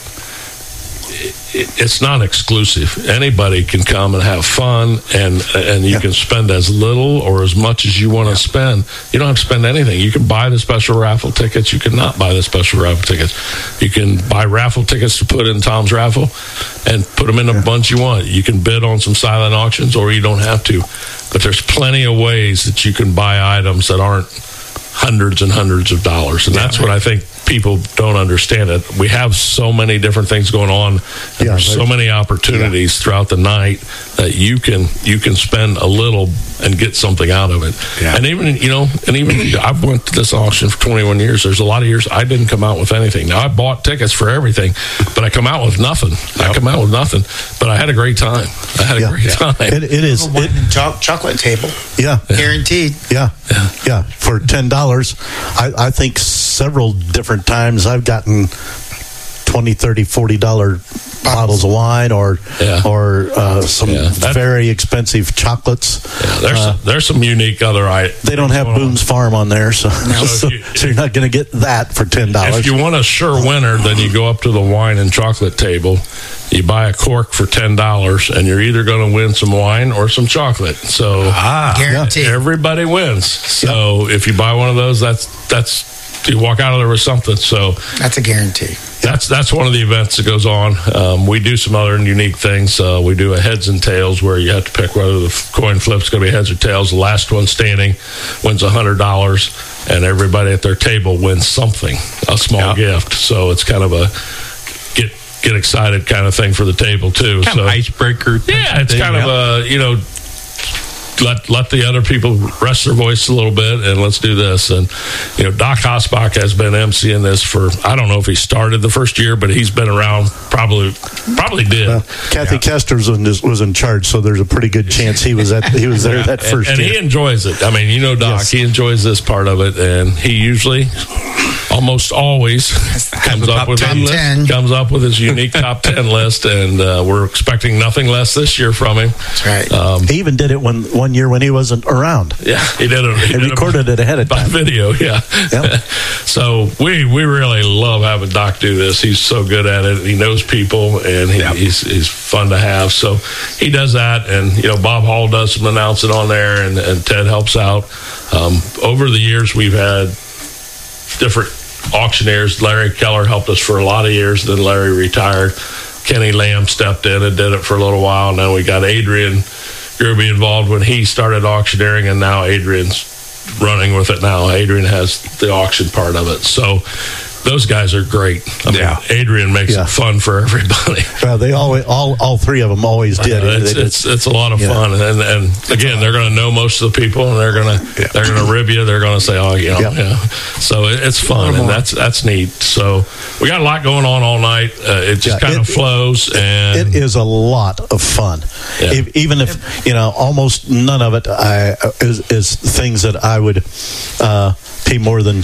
it's not exclusive. Anybody can come and have fun, and you can spend as little or as much as you want to spend. You don't have to spend anything. You can buy the special raffle tickets. You can not buy the special raffle tickets. You can buy raffle tickets to put in Tom's raffle and put them in a bunch you want. You can bid on some silent auctions, or you don't have to. But there's plenty of ways that you can buy items that aren't hundreds and hundreds of dollars, and that's what I think people don't understand. It. We have so many different things going on, and there's so many opportunities throughout the night that you can spend a little and get something out of it. Yeah. And even I've went to this auction for 21 years. There's a lot of years I didn't come out with anything. Now I bought tickets for everything, but I come out with nothing. I come out with nothing, but I had a great time. Great time. It is a wine and chocolate table. Yeah, guaranteed. Yeah. For $10, I think several different times I've gotten $20, $30, $40 bottles of wine or some very expensive chocolates. Yeah, there's some unique other items. They don't have Boone's Farm on there, so you're not going to get that for $10. If you want a sure winner, then you go up to the wine and chocolate table. You buy a cork for $10, and you're either going to win some wine or some chocolate. So guaranteed. Everybody wins. So if you buy one of those, that's you walk out of there with something. So that's a guarantee. That's one of the events that goes on. We do some other unique things. We do a heads and tails where you have to pick whether the coin flip's going to be heads or tails. The last one standing wins $100, and everybody at their table wins something, a small gift. So it's kind of a get excited kind of thing for the table too. Kind of icebreaker. Yeah, it's kind of a let the other people rest their voice a little bit, and let's do this. And Doc Hosbach has been emceeing this for, I don't know if he started the first year, but he's been around. Probably did. Kathy Kester was in charge, so there's a pretty good chance he was there that first year. And he enjoys it. I mean, Doc, yes. He enjoys this part of it, and he usually, almost always, comes up with his unique top 10 list, and we're expecting nothing less this year from him. That's right. He even did it one year when he wasn't around. Yeah, he did it. He recorded it ahead of time. By video, yeah. Yep. So we really love having Doc do this. He's so good at it. He knows people, and he's fun to have. So he does that, and Bob Hall does some announcing on there, and Ted helps out. Over the years, we've had different auctioneers. Larry Keller helped us for a lot of years. Then Larry retired. Kenny Lamb stepped in and did it for a little while. Now we got Adrian Gruby involved when he started auctioneering, and now Adrian's running with it now. Adrian has the auction part of it. So those guys are great. I mean, Adrian makes it fun for everybody. Well, they always, all three of them always did. It's a lot of fun, and again, they're going to know most of the people, and they're going to rib you. They're going to say, So it's fun, and that's neat. So we got a lot going on all night. It just kind of flows, and it is a lot of fun. Yeah. Even if almost none of it is things that I would pay more than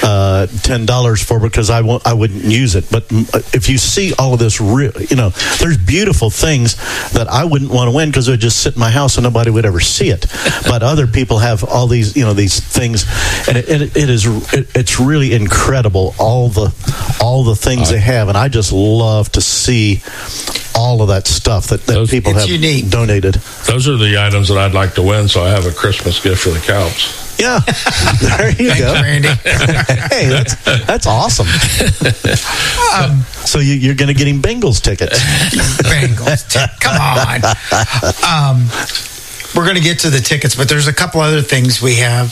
$10 for, because I wouldn't use it. But if you see all of this, there's beautiful things that I wouldn't want to win because it would just sit in my house and nobody would ever see it. But other people have all these, these things, and it's really incredible all the things they have, and I just love to see all of that stuff that people have donated. Those are the items that I'd like to win, so I have a Christmas gift for the Calps. Yeah, there you go, Randy. Hey, that's awesome. So you're going to get him Bengals tickets. Bengals, come on. We're going to get to the tickets, but there's a couple other things we have.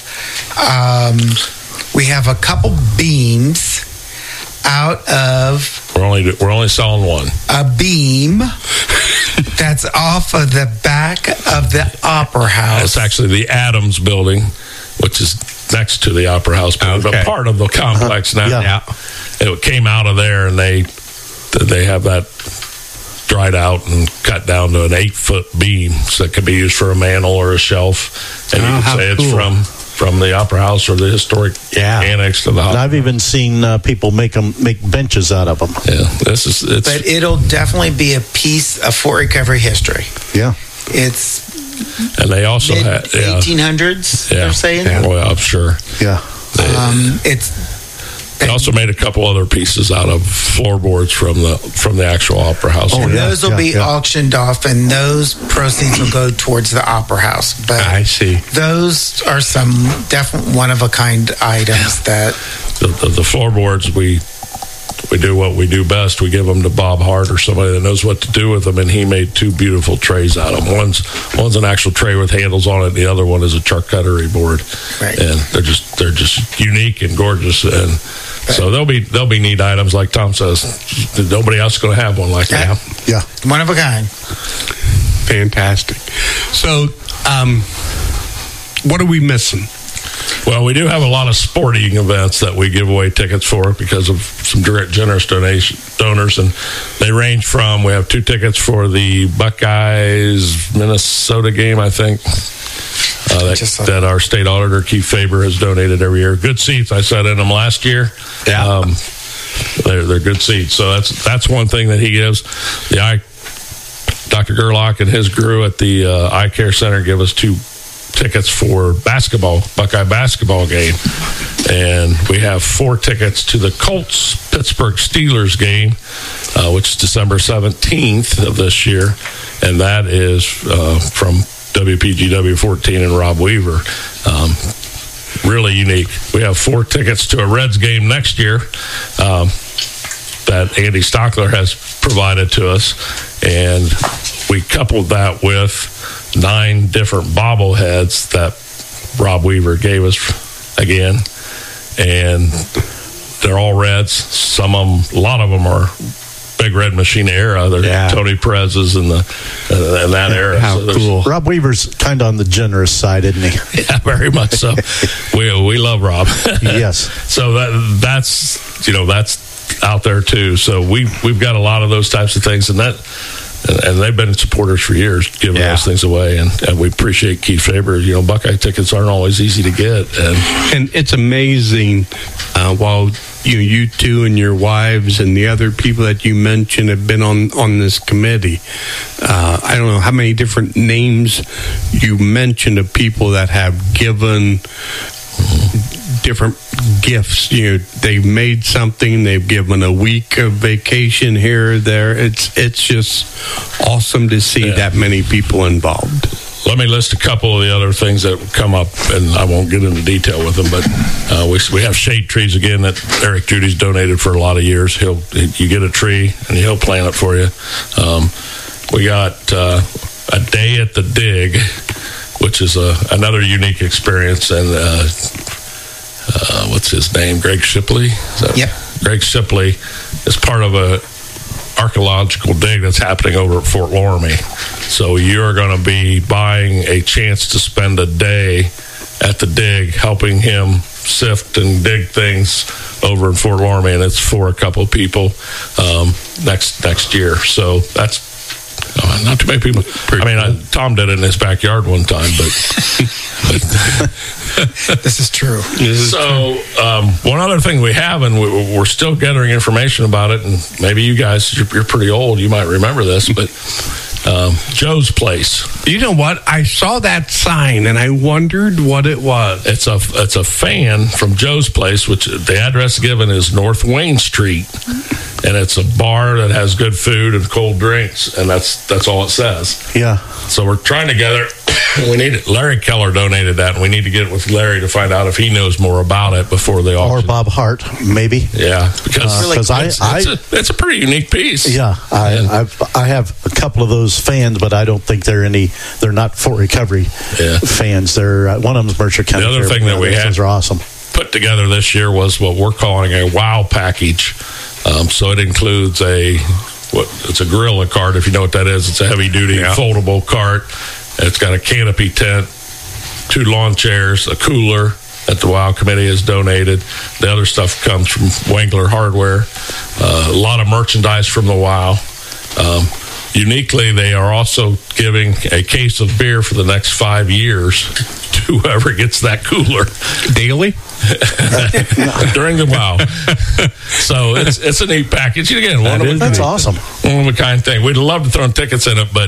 We have a couple beams out of. We're only selling one. A beam that's off of the back of the Opera House. It's actually the Adams building, which is next to the Opera House building, but part of the complex now. Yeah. It came out of there, and they have that dried out and cut down to an 8-foot beam, so it can be used for a mantle or a shelf. And you can say it's from the Opera House or the historic annex to the Opera. And I've even seen people make benches out of them. Yeah, but it'll definitely be a piece of Fort Recovery history. Yeah, and they also had 1800s. They're saying. Yeah. Well, I'm sure. Yeah, They also made a couple other pieces out of floorboards from the actual Opera House. Those will be auctioned off, and those proceeds will go towards the Opera House. But I see. Those are some definite one-of-a-kind items that... The floorboards, we do what we do best. We give them to Bob Hart or somebody that knows what to do with them, and he made two beautiful trays out of them. One's an actual tray with handles on it, and the other one is a charcuterie board. Right. And they're just unique and gorgeous, and so they'll be neat items, like Tom says. Nobody else is going to have one like that. Yeah, one of a kind. Fantastic. So, what are we missing? Well, we do have a lot of sporting events that we give away tickets for because of some generous donors, and they range from, we have 2 tickets for the Buckeyes Minnesota game, I think, that our state auditor Keith Faber has donated every year. Good seats. I sat in them last year. Yeah, they're good seats. So that's one thing that he gives. Dr. Gerlach and his crew at the Eye Care Center give us 2 tickets for Buckeye basketball game, and we have 4 tickets to the Colts Pittsburgh Steelers game, which is December 17th of this year, and that is from WPGW 14 and Rob Weaver. Really unique. We have 4 tickets to a Reds game next year that Andy Stockler has provided to us, and we coupled that with 9 different bobbleheads that Rob Weaver gave us again, and they're all Reds. A lot of them are Big Red Machine era. They're Tony Perez's and that era. How cool. Rob Weaver's kind of on the generous side, isn't he? Yeah, very much so. we love Rob. Yes. So that's out there too. So we've got a lot of those types of things, and they've been supporters for years, giving those things away, and we appreciate Keith Faber. Buckeye tickets aren't always easy to get, and it's amazing. While you two and your wives and the other people that you mentioned have been on this committee, I don't know how many different names you mentioned of people that have given different gifts. They've made something, they've given a week of vacation here or there. It's just awesome to see that many people involved. Let me list a couple of the other things that come up, and I won't get into detail with them, but we have shade trees again that Eric Judy's donated for a lot of years. You get a tree and he'll plant it for you. We got a day at the dig, which is another unique experience, and what's his name? Greg Shipley? Yep. Greg Shipley is part of a archaeological dig that's happening over at Fort Loramie. So you're going to be buying a chance to spend a day at the dig helping him sift and dig things over in Fort Loramie, and it's for a couple of people next year. So that's not too many people. Tom did it in his backyard one time, but this is true. So one other thing we have, and we're still gathering information about it, and maybe you guys, you're pretty old, you might remember this, but Joe's Place. You know what? I saw that sign and I wondered what it was. It's a fan from Joe's Place, which the address given is North Wayne Street, and it's a bar that has good food and cold drinks, and that's all it says. Yeah. So we're trying to gather. We need it. Larry Keller donated that, and we need to get with Larry to find out if he knows more about it before the auction. Or Bob Hart, maybe. Yeah, because it's a pretty unique piece. Yeah, I have a couple of those fans, but I don't think they're not Fort Recovery fans. They're one of them's Mercer County. The other thing that we had are awesome. Put together this year was what we're calling a WOW package. So it includes it's a gorilla cart, if you know what that is. It's a heavy duty foldable cart. It's got a canopy tent, 2 lawn chairs, a cooler that the WOW committee has donated. The other stuff comes from Wangler Hardware. A lot of merchandise from the WOW. Uniquely, they are also giving a case of beer for the next 5 years to whoever gets that cooler. Daily? During the WOW. So it's a neat package. Again, that's awesome. One of a kind thing. We'd love to throw tickets in it, but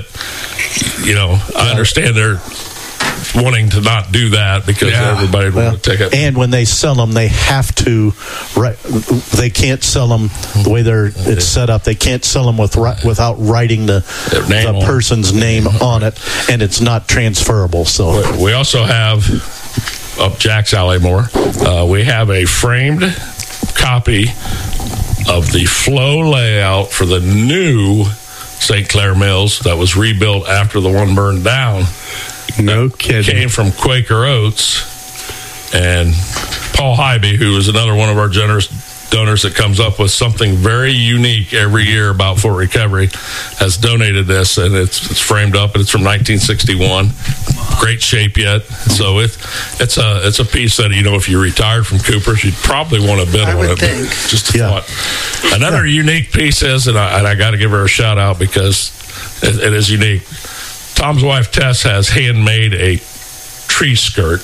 I understand they're wanting to not do that because everybody would want a ticket. And when they sell them, they have to. They can't sell them the way it's set up. They can't sell them without writing the person's name on it, and it's not transferable. So we also have up Jack's Alley more. We have a framed copy of the flow layout for the new St. Clair Mills that was rebuilt after the one burned down. No kidding. Came from Quaker Oats, and Paul Hybe, who is another one of our generous donors that comes up with something very unique every year about Fort Recovery, has donated this, and it's framed up, and it's from 1961. Great shape yet. So it's a piece that, if you retired from Cooper's, you'd probably want to bid on it. Just a thought. Another unique piece is, and I got to give her a shout out because it is unique. Tom's wife Tess has handmade a tree skirt.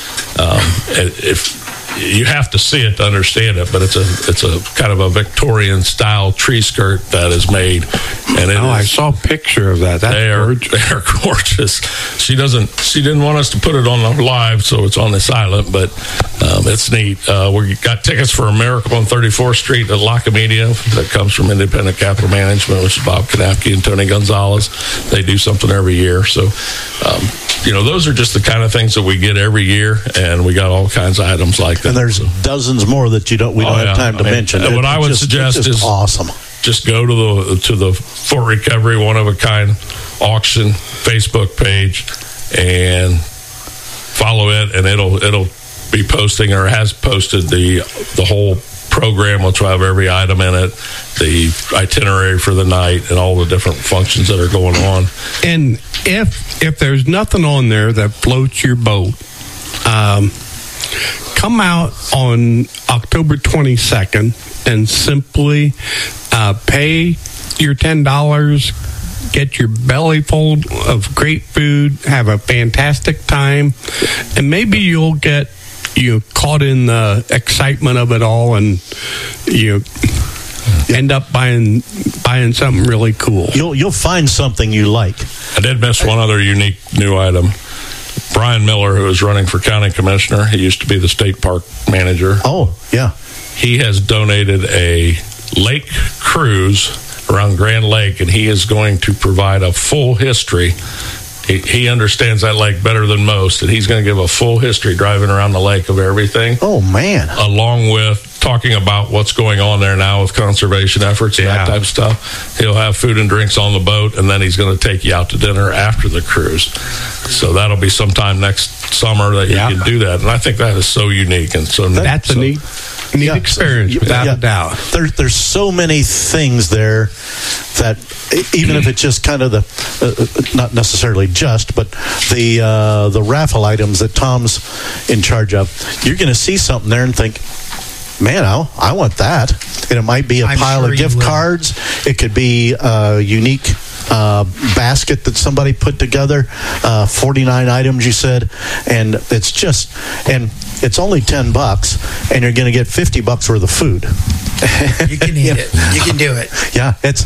If you have to see it to understand it, but it's a kind of a Victorian style tree skirt that is made, and I saw a picture of that. They are gorgeous. She didn't want us to put it on the live, so it's on the silent, but it's neat. We got tickets for a Miracle on 34th Street at La Comedia that comes from Independent Capital Management, which is Bob Kanapke and Tony Gonzalez. They do something every year, so those are just the kind of things that we get every year, and we got all kinds of items like that. And there's dozens more that we don't have time to mention. What I would suggest is awesome. Just go to the Fort Recovery One of a Kind auction Facebook page and follow it, and it'll be posting or has posted the whole program, which will have every item in it, the itinerary for the night, and all the different functions that are going on. And if there's nothing on there that floats your boat, come out on October 22nd and simply pay your $10, get your belly full of great food, have a fantastic time, and maybe you'll get caught in the excitement of it all, and you end up buying something really cool. You'll find something you like. I did miss one other unique new item. Brian Miller, who is running for county commissioner, he used to be the state park manager. Oh, yeah. He has donated a lake cruise around Grand Lake, and he is going to provide a full history. He understands that lake better than most, and he's going to give a full history driving around the lake of everything. Oh, man. Along with talking about what's going on there now with conservation efforts and that type of stuff. He'll have food and drinks on the boat, and then he's going to take you out to dinner after the cruise. So that'll be sometime next summer that you can do that. And I think that is so unique. And so that's a neat experience, without a doubt. There's so many things there that even if it's just kind of the not necessarily just, but the raffle items that Tom's in charge of, you're going to see something there and think, man, I want that. And it might be a pile of gift cards. It could be a unique basket that somebody put together, 49 items you said, and it's only $10, and you're going to get $50 worth of food. You can eat it. You can do it. Yeah, it's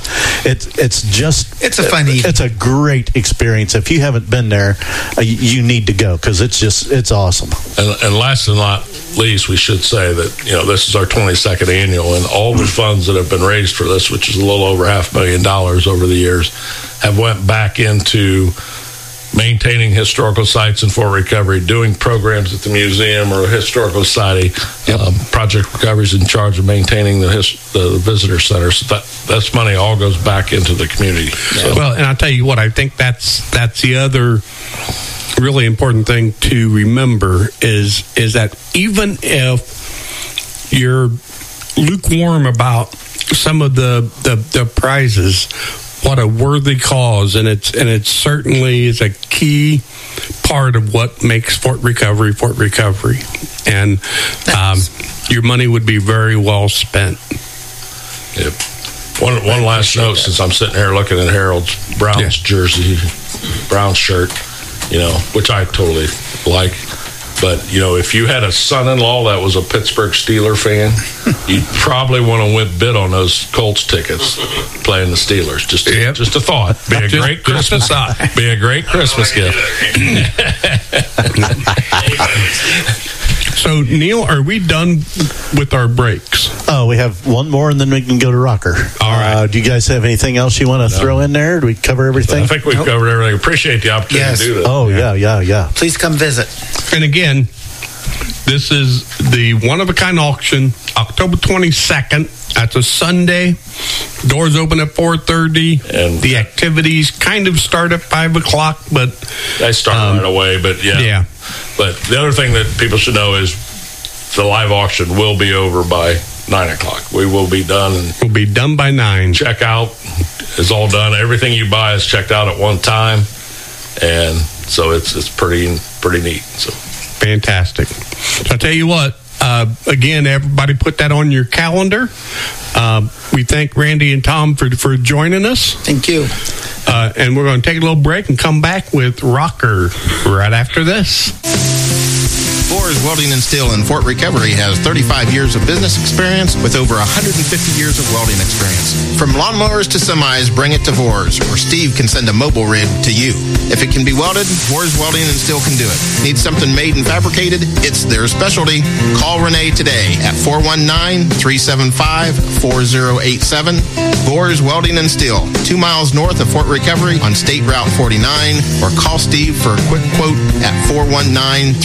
a fun evening. It's a great experience. If you haven't been there, you need to go, because it's awesome. And last and not least, we should say that this is our 22nd annual, and all the funds that have been raised for this, which is a little over $500,000 over the years, have went back into maintaining historical sites in Fort Recovery, doing programs at the museum or a historical society. Project Recovery is in charge of maintaining the visitor center. So that's money all goes back into the community. So. Well, and I'll tell you what, I think that's the other really important thing to remember is that even if you're lukewarm about some of the prizes, what a worthy cause, and it certainly is a key part of what makes Fort Recovery, and your money would be very well spent. Yep. One last note, since I'm sitting here looking at Harold's Browns jersey, Browns shirt, which I totally like. But, if you had a son-in-law that was a Pittsburgh Steeler fan, you'd probably want to bid on those Colts tickets playing the Steelers. Just a thought. Be a great Christmas gift. So, Neil, are we done with our breaks? Oh, we have one more, and then we can go to Rocker. All right. Do you guys have anything else you want to throw in there? Do we cover everything? I think we've covered everything. Appreciate the opportunity to do this. Oh, yeah. Please come visit. And again, this is the one-of-a-kind auction, October 22nd. That's a Sunday. Doors open at 4:30. And the activities kind of start at 5 o'clock, but they start right away. But yeah. But the other thing that people should know is the live auction will be over by 9 o'clock. We will be done. We'll be done by 9. Checkout is all done. Everything you buy is checked out at one time, and so it's pretty neat. So fantastic. So I tell you what. Again, everybody put that on your calendar. We thank Randy and Tom for joining us. Thank you. And we're going to take a little break and come back with Rocker right after this. Boers Welding and Steel in Fort Recovery has 35 years of business experience with over 150 years of welding experience. From lawnmowers to semis, bring it to Boers, or Steve can send a mobile rig to you. If it can be welded, Boers Welding and Steel can do it. Need something made and fabricated? It's their specialty. Call Renee today at 419-375-4087. Boers Welding and Steel, 2 miles north of Fort Recovery on State Route 49, or call Steve for a quick quote at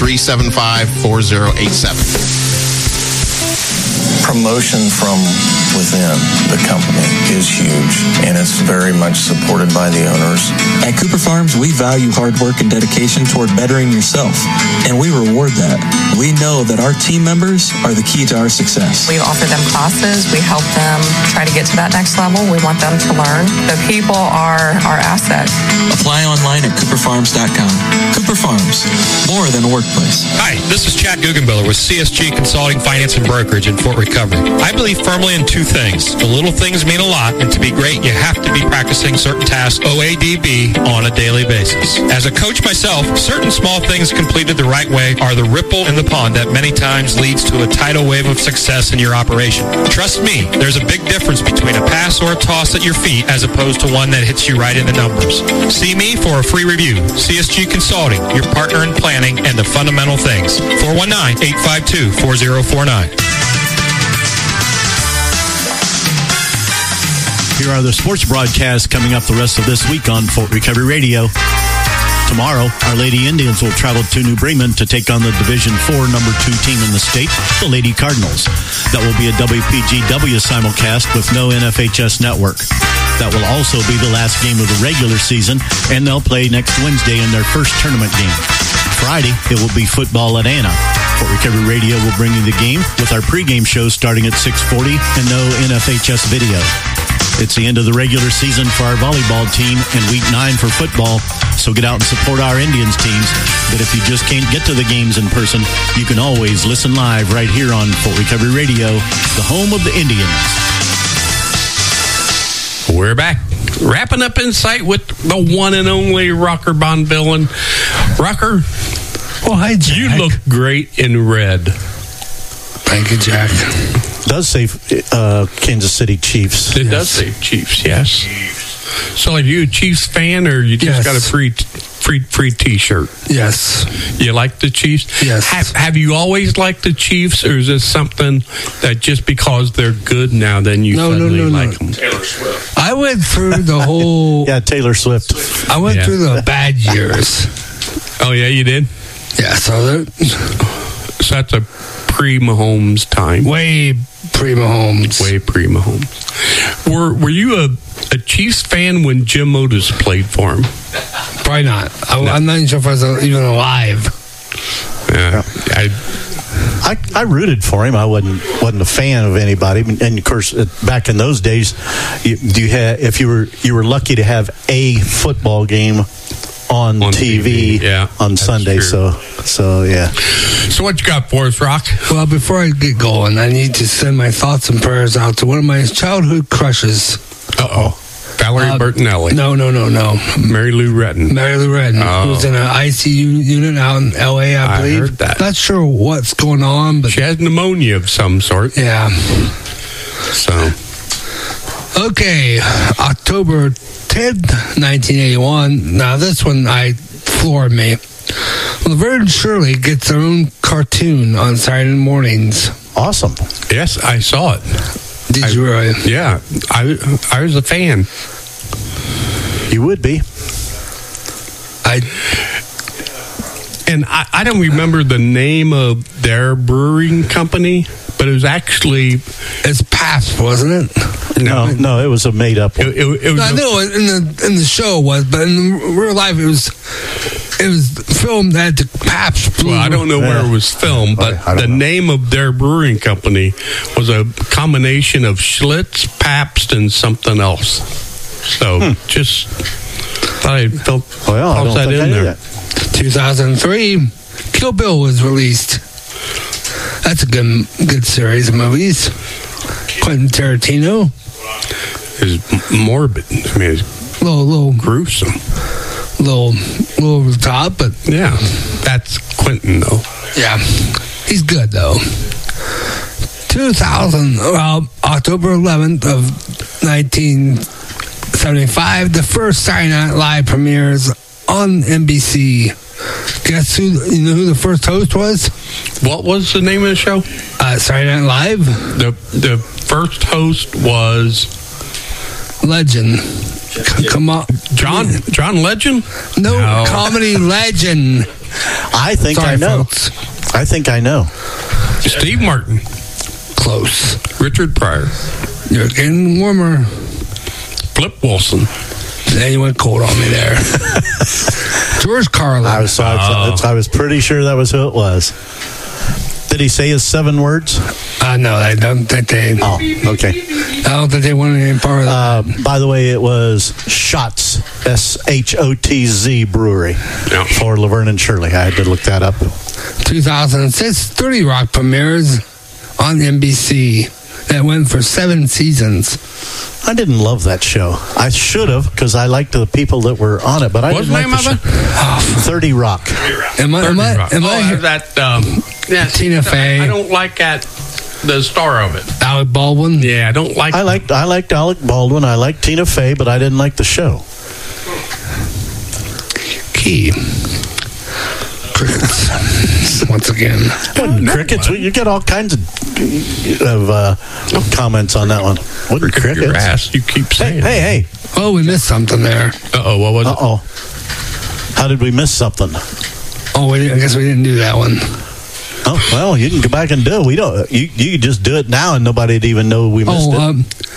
419-375-4087. Promotion from within the company is huge, and it's very much supported by the owners. At Cooper Farms, we value hard work and dedication toward bettering yourself, and we reward that. We know that our team members are the key to our success. We offer them classes. We help them try to get to that next level. We want them to learn. The people are our asset. Apply online at cooperfarms.com. Cooper Farms, more than a workplace. Hi, this is Chad Guggenbiller with CSG Consulting, Finance, and Brokerage in Fort Recovery. I believe firmly in two things. The little things mean a lot, and to be great, you have to be practicing certain tasks, OADB, on a daily basis. As a coach myself, certain small things completed the right way are the ripple in the pond that many times leads to a tidal wave of success in your operation. Trust me, there's a big difference between a pass or a toss at your feet as opposed to one that hits you right in the numbers. See me for a free review. CSG Consulting, your partner in planning and the fundamental things. 419-852-4049. Here are the sports broadcasts coming up the rest of this week on Fort Recovery Radio. Tomorrow, our Lady Indians will travel to New Bremen to take on the Division IV number 2 team in the state, the Lady Cardinals. That will be a WPGW simulcast with no NFHS network. That will also be the last game of the regular season, and they'll play next Wednesday in their first tournament game. Friday, it will be football at Anna. Fort Recovery Radio will bring you the game with our pregame show starting at 6:40 and no NFHS video. It's the end of the regular season for our volleyball team and week 9 for football, so get out and support our Indians teams. But if you just can't get to the games in person, you can always listen live right here on Fort Recovery Radio, the home of the Indians. We're back. Wrapping up in sight with the one and only Rocker Bonvillain. Rocker, well, hi, Jack. You look great in red. Thank you, Jack. It does say Kansas City Chiefs. It does say Chiefs, yes. So are you a Chiefs fan, or you just got a free T-shirt? Yes. You like the Chiefs? Yes. Have you always liked the Chiefs, or is this something that just because they're good now, then you suddenly like them? Taylor Swift. I went through the whole... Yeah, Taylor Swift. I went through the bad years. Oh, yeah, you did? Yeah, so that's a pre-Mahomes time. Way pre-Mahomes. Were you a Chiefs fan when Jim Otis played for him? Probably not. I'm not even sure if I was even alive. Yeah, I rooted for him. I wasn't a fan of anybody, and of course, back in those days, if you were lucky to have a football game on TV on Sunday. True. So yeah. So what you got for us, Rock? Well, before I get going, I need to send my thoughts and prayers out to one of my childhood crushes. Valerie Bertinelli. No. Mary Lou Retton. Who was in an ICU unit out in L.A., I believe. Heard that. Not sure what's going on, but she has pneumonia of some sort. Yeah. So. Okay, October 10th, 1981. Now, this one floored me. Laverne and Shirley gets their own cartoon on Saturday mornings. Awesome. Yes, I saw it. Did you really? Yeah, I was a fan. You would be. I don't remember the name of their brewing company, but it was actually... It's Pabst, wasn't it? No, it was a made-up one. I know in the show it was, but in real life it was filmed at the Pabst. Well, I don't know where it was filmed, but the name of their brewing company was a combination of Schlitz, Pabst, and something else. So just thought I felt that in there. 2003, Kill Bill was released. That's a good series of movies. Quentin Tarantino. Is morbid. I mean, it's little gruesome. Little over the top, but yeah, that's Quentin though. Yeah, he's good though. 2000, October 11th of 1975, the first Saturday Night Live premieres on NBC. Guess who the first host was? What was the name of the show? Saturday Night Live. The first host was Legend. Come on, John Legend? No, comedy legend. I think I know. Steve Martin. Close. Richard Pryor. You're getting warmer. Flip Wilson. Then you went cold on me there. George Carlin. I was pretty sure that was who it was. Did he say his 7 words? No, I don't think they. Oh, okay. I don't think they wanted any part of that. By the way, it was Shotz, SHOTZ Brewery for Laverne and Shirley. I had to look that up. 2006, 30 Rock premieres on NBC that went for 7 seasons. I didn't love that show. I should have, because I liked the people that were on it, but I What's didn't the like name the of it? show. 30 Rock. Am I that Tina Fey? I don't like that. The star of it, Alec Baldwin. Yeah, I don't like. I liked Alec Baldwin. I liked Tina Fey, but I didn't like the show. Key. Crickets. Once again. Crickets. You get all kinds of comments on that one. Wasn't crickets? Your ass, you keep saying. Hey. Oh, we missed something there. Uh-oh, what was it? Uh-oh. How did we miss something? Oh, I guess we didn't do that one. Oh, well, you can go back and do it. We don't. You could just do it now, and nobody'd even know we missed it.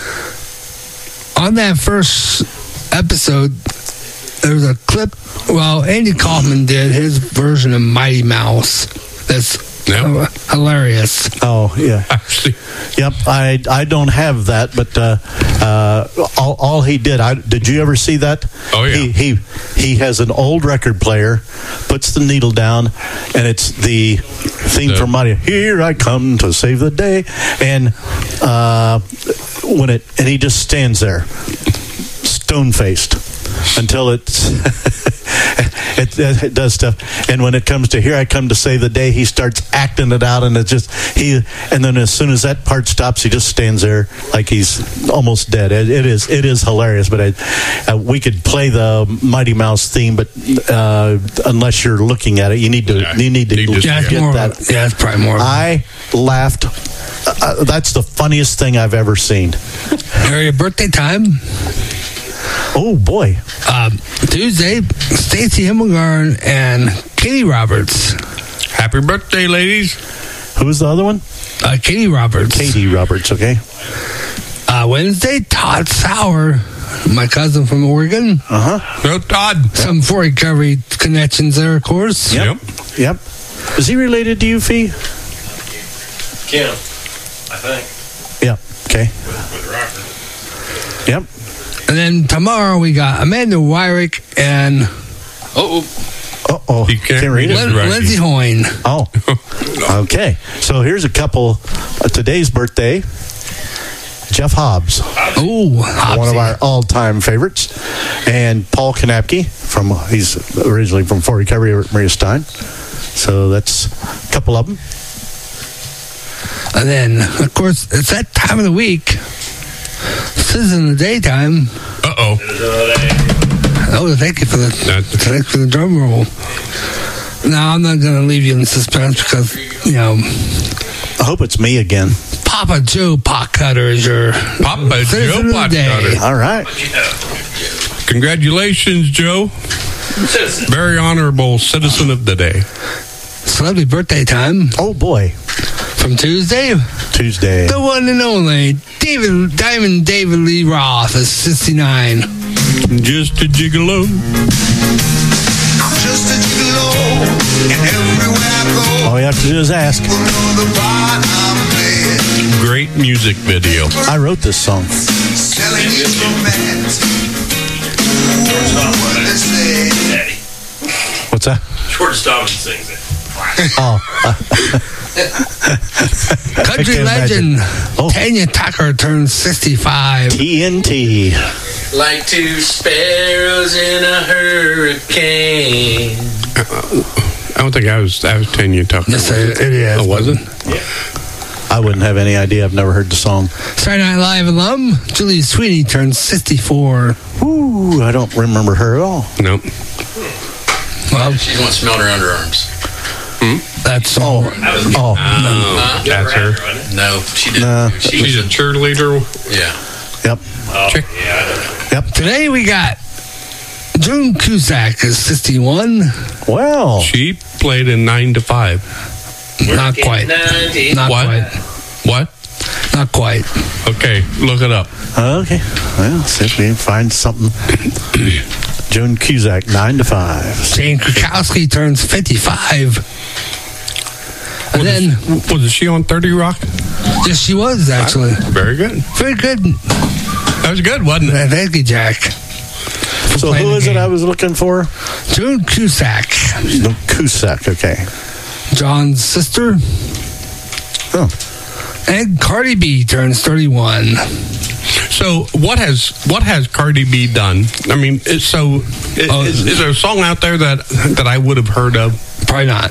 On that first episode, there was a clip. Well, Andy Kaufman did his version of Mighty Mouse. That's hilarious. Oh, yeah. Yep, I don't have that, but all he did. Did you ever see that? Oh, yeah. He has an old record player, puts the needle down, and it's the theme from Mighty. Here I come to save the day, and he just stands there, stone faced. Until it does stuff, and when it comes to here I come to save the day, he starts acting it out, and it's just and then as soon as that part stops, he just stands there like he's almost dead. It is hilarious. But we could play the Mighty Mouse theme, but unless you're looking at it, you need to get that. Yeah, it's probably more. I laughed. That's the funniest thing I've ever seen. Area birthday time. Oh boy! Tuesday, Stacey Himmelgarn and Katie Roberts. Happy birthday, ladies! Who was the other one? Katie Roberts. Katie Roberts. Okay. Wednesday, Todd Sauer, my cousin from Oregon. No, Todd. Some for recovery connections there, of course. Yep. Is he related to you, Fee? Kim, I think. Yeah. Okay. With Rocker. Yep. And then tomorrow we got Amanda Wyrick and You can't read it right. Lindsay Hoyne. Oh, okay. So here's a couple. Today's birthday, Jeff Hobbs. Oh, one of our all-time favorites, and Paul Kanapke he's originally from Fort Recovery, Maria Stein. So that's a couple of them. And then, of course, it's that time of the week. This is in the daytime. Uh-oh. Oh, thank you for the drum roll. Now, I'm not going to leave you in suspense because, I hope it's me again. Papa Joe Potcutter is your Papa Joe Potcutter. All right. Congratulations, Joe. Very honorable citizen of the day. Celebrity birthday time. Oh, boy. From Tuesday, the one and only Diamond David Lee Roth is 69. Just a gigolo. Just a gigolo, and everywhere I go, all you have to do is ask. Great music video. I wrote this song. Selling you romance. What they say. What's that? George Dobbins sings it. Country legend Tanya Tucker turns 65. TNT. Like two sparrows in a hurricane. I don't think I was 10 years Tucker. Yes, it is. Oh, was it? Yeah. I wouldn't have any idea. I've never heard the song. Saturday Night Live alum Julie Sweeney turns 64. Ooh, I don't remember her at all. Nope. Well, she's the one smelling her underarms. That's that's her. No, she didn't. She's a cheerleader. Yeah. Yep. Yeah. Yep. Today we got June Cusack is 61. Well, she played in 9 to 5. Not quite. Not quite. What? Not quite. Okay, look it up. Okay. Well, see if we can find something. Joan Cusack, 9 to 5. Jane Krakowski turns 55. And then Was she on 30 Rock? Yes, she was actually. Very good. Very good. That was good, wasn't it? Thank you, Jack. So who is it I was looking for? Joan Cusack. No, Cusack, okay. John's sister. Oh. And Cardi B turns 31. So what has Cardi B done? I mean, is there a song out there that I would have heard of? Probably not.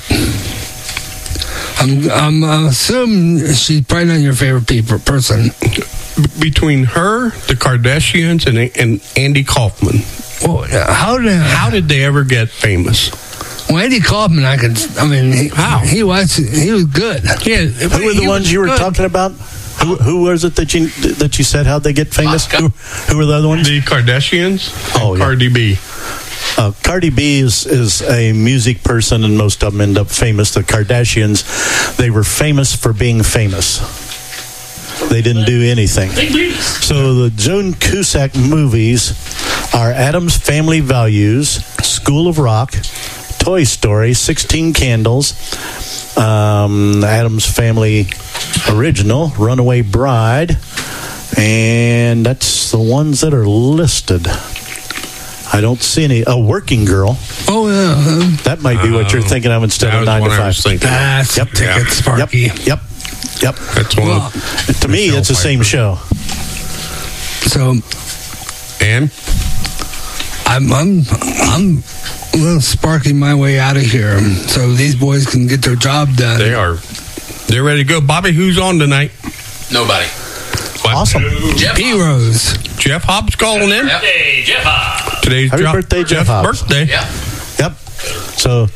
I'm assuming she's probably not your favorite person. Between her, the Kardashians, and Andy Kaufman. Well, how did they ever get famous? Well, Andy Kaufman, he was good. Yeah, who were the ones you were talking about? Who was it that you said how'd they get famous? Who were the other ones? The Kardashians. Oh, Cardi B. Cardi B is a music person, and most of them end up famous. The Kardashians, they were famous for being famous. They didn't do anything. So the Joan Cusack movies are Addams Family Values, School of Rock, Toy Story, 16 Candles, Addams Family Original, Runaway Bride, and that's the ones that are listed. I don't see any. Working Girl. Oh, yeah. That might be what you're thinking of instead of 9 to 5. That's Ticket, Sparky. Yep. That's one. To me, it's the same show. So, and I'm a little sparking my way out of here, so these boys can get their job done. They're ready to go. Bobby, who's on tonight? Nobody. What? Awesome. Jeff Heroes. Jeff Hobbs calling in. Hey, Jeff Hobbs. Today's Happy birthday, Jeff Hobbs. Birthday. Yep. So,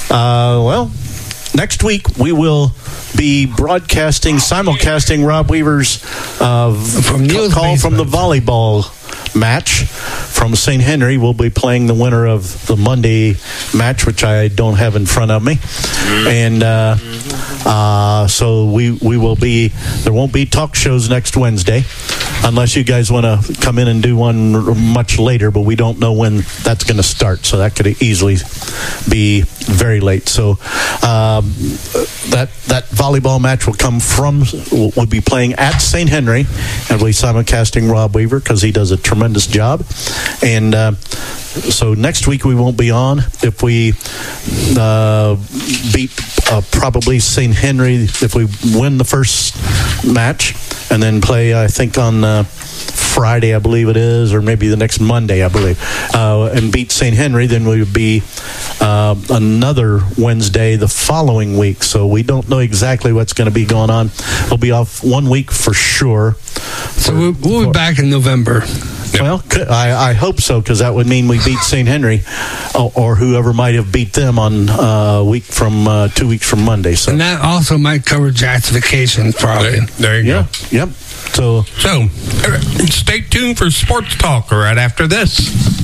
next week we will be simulcasting Rob Weaver's from Neil's call basement. from the volleyball match from St. Henry. We'll be playing the winner of the Monday match, which I don't have in front of me. And so we will be, there won't be talk shows next Wednesday unless you guys want to come in and do one much later, but we don't know when that's going to start, so that could easily be very late. So that volleyball match will be playing at St. Henry, and we'll be simulcasting Rob Weaver because he does a tremendous job. And so next week we won't be on. If we beat probably St. Henry, if we win the first match and then play, I think on Friday, I believe it is, or maybe the next Monday, I believe, and beat St. Henry, then we would be another Wednesday the following week. So we don't know exactly what's going to be going on. We'll be off 1 week for sure. So we'll be back in November. Well, I hope so, because that would mean we beat St. Henry or whoever might have beat them on 2 weeks from Monday. So. And that also might cover Jack's vacation, probably. There you go. Yep. So stay tuned for Sports Talk right after this.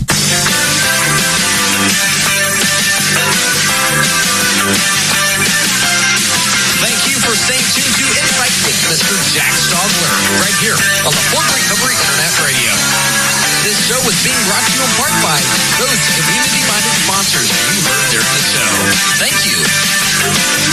Thank you for staying tuned to Insight with Mr. Jack Stogler, right here on the Fort Recovery Internet Radio. This show is being brought to you in part by those community-minded sponsors you heard during the show. Thank you.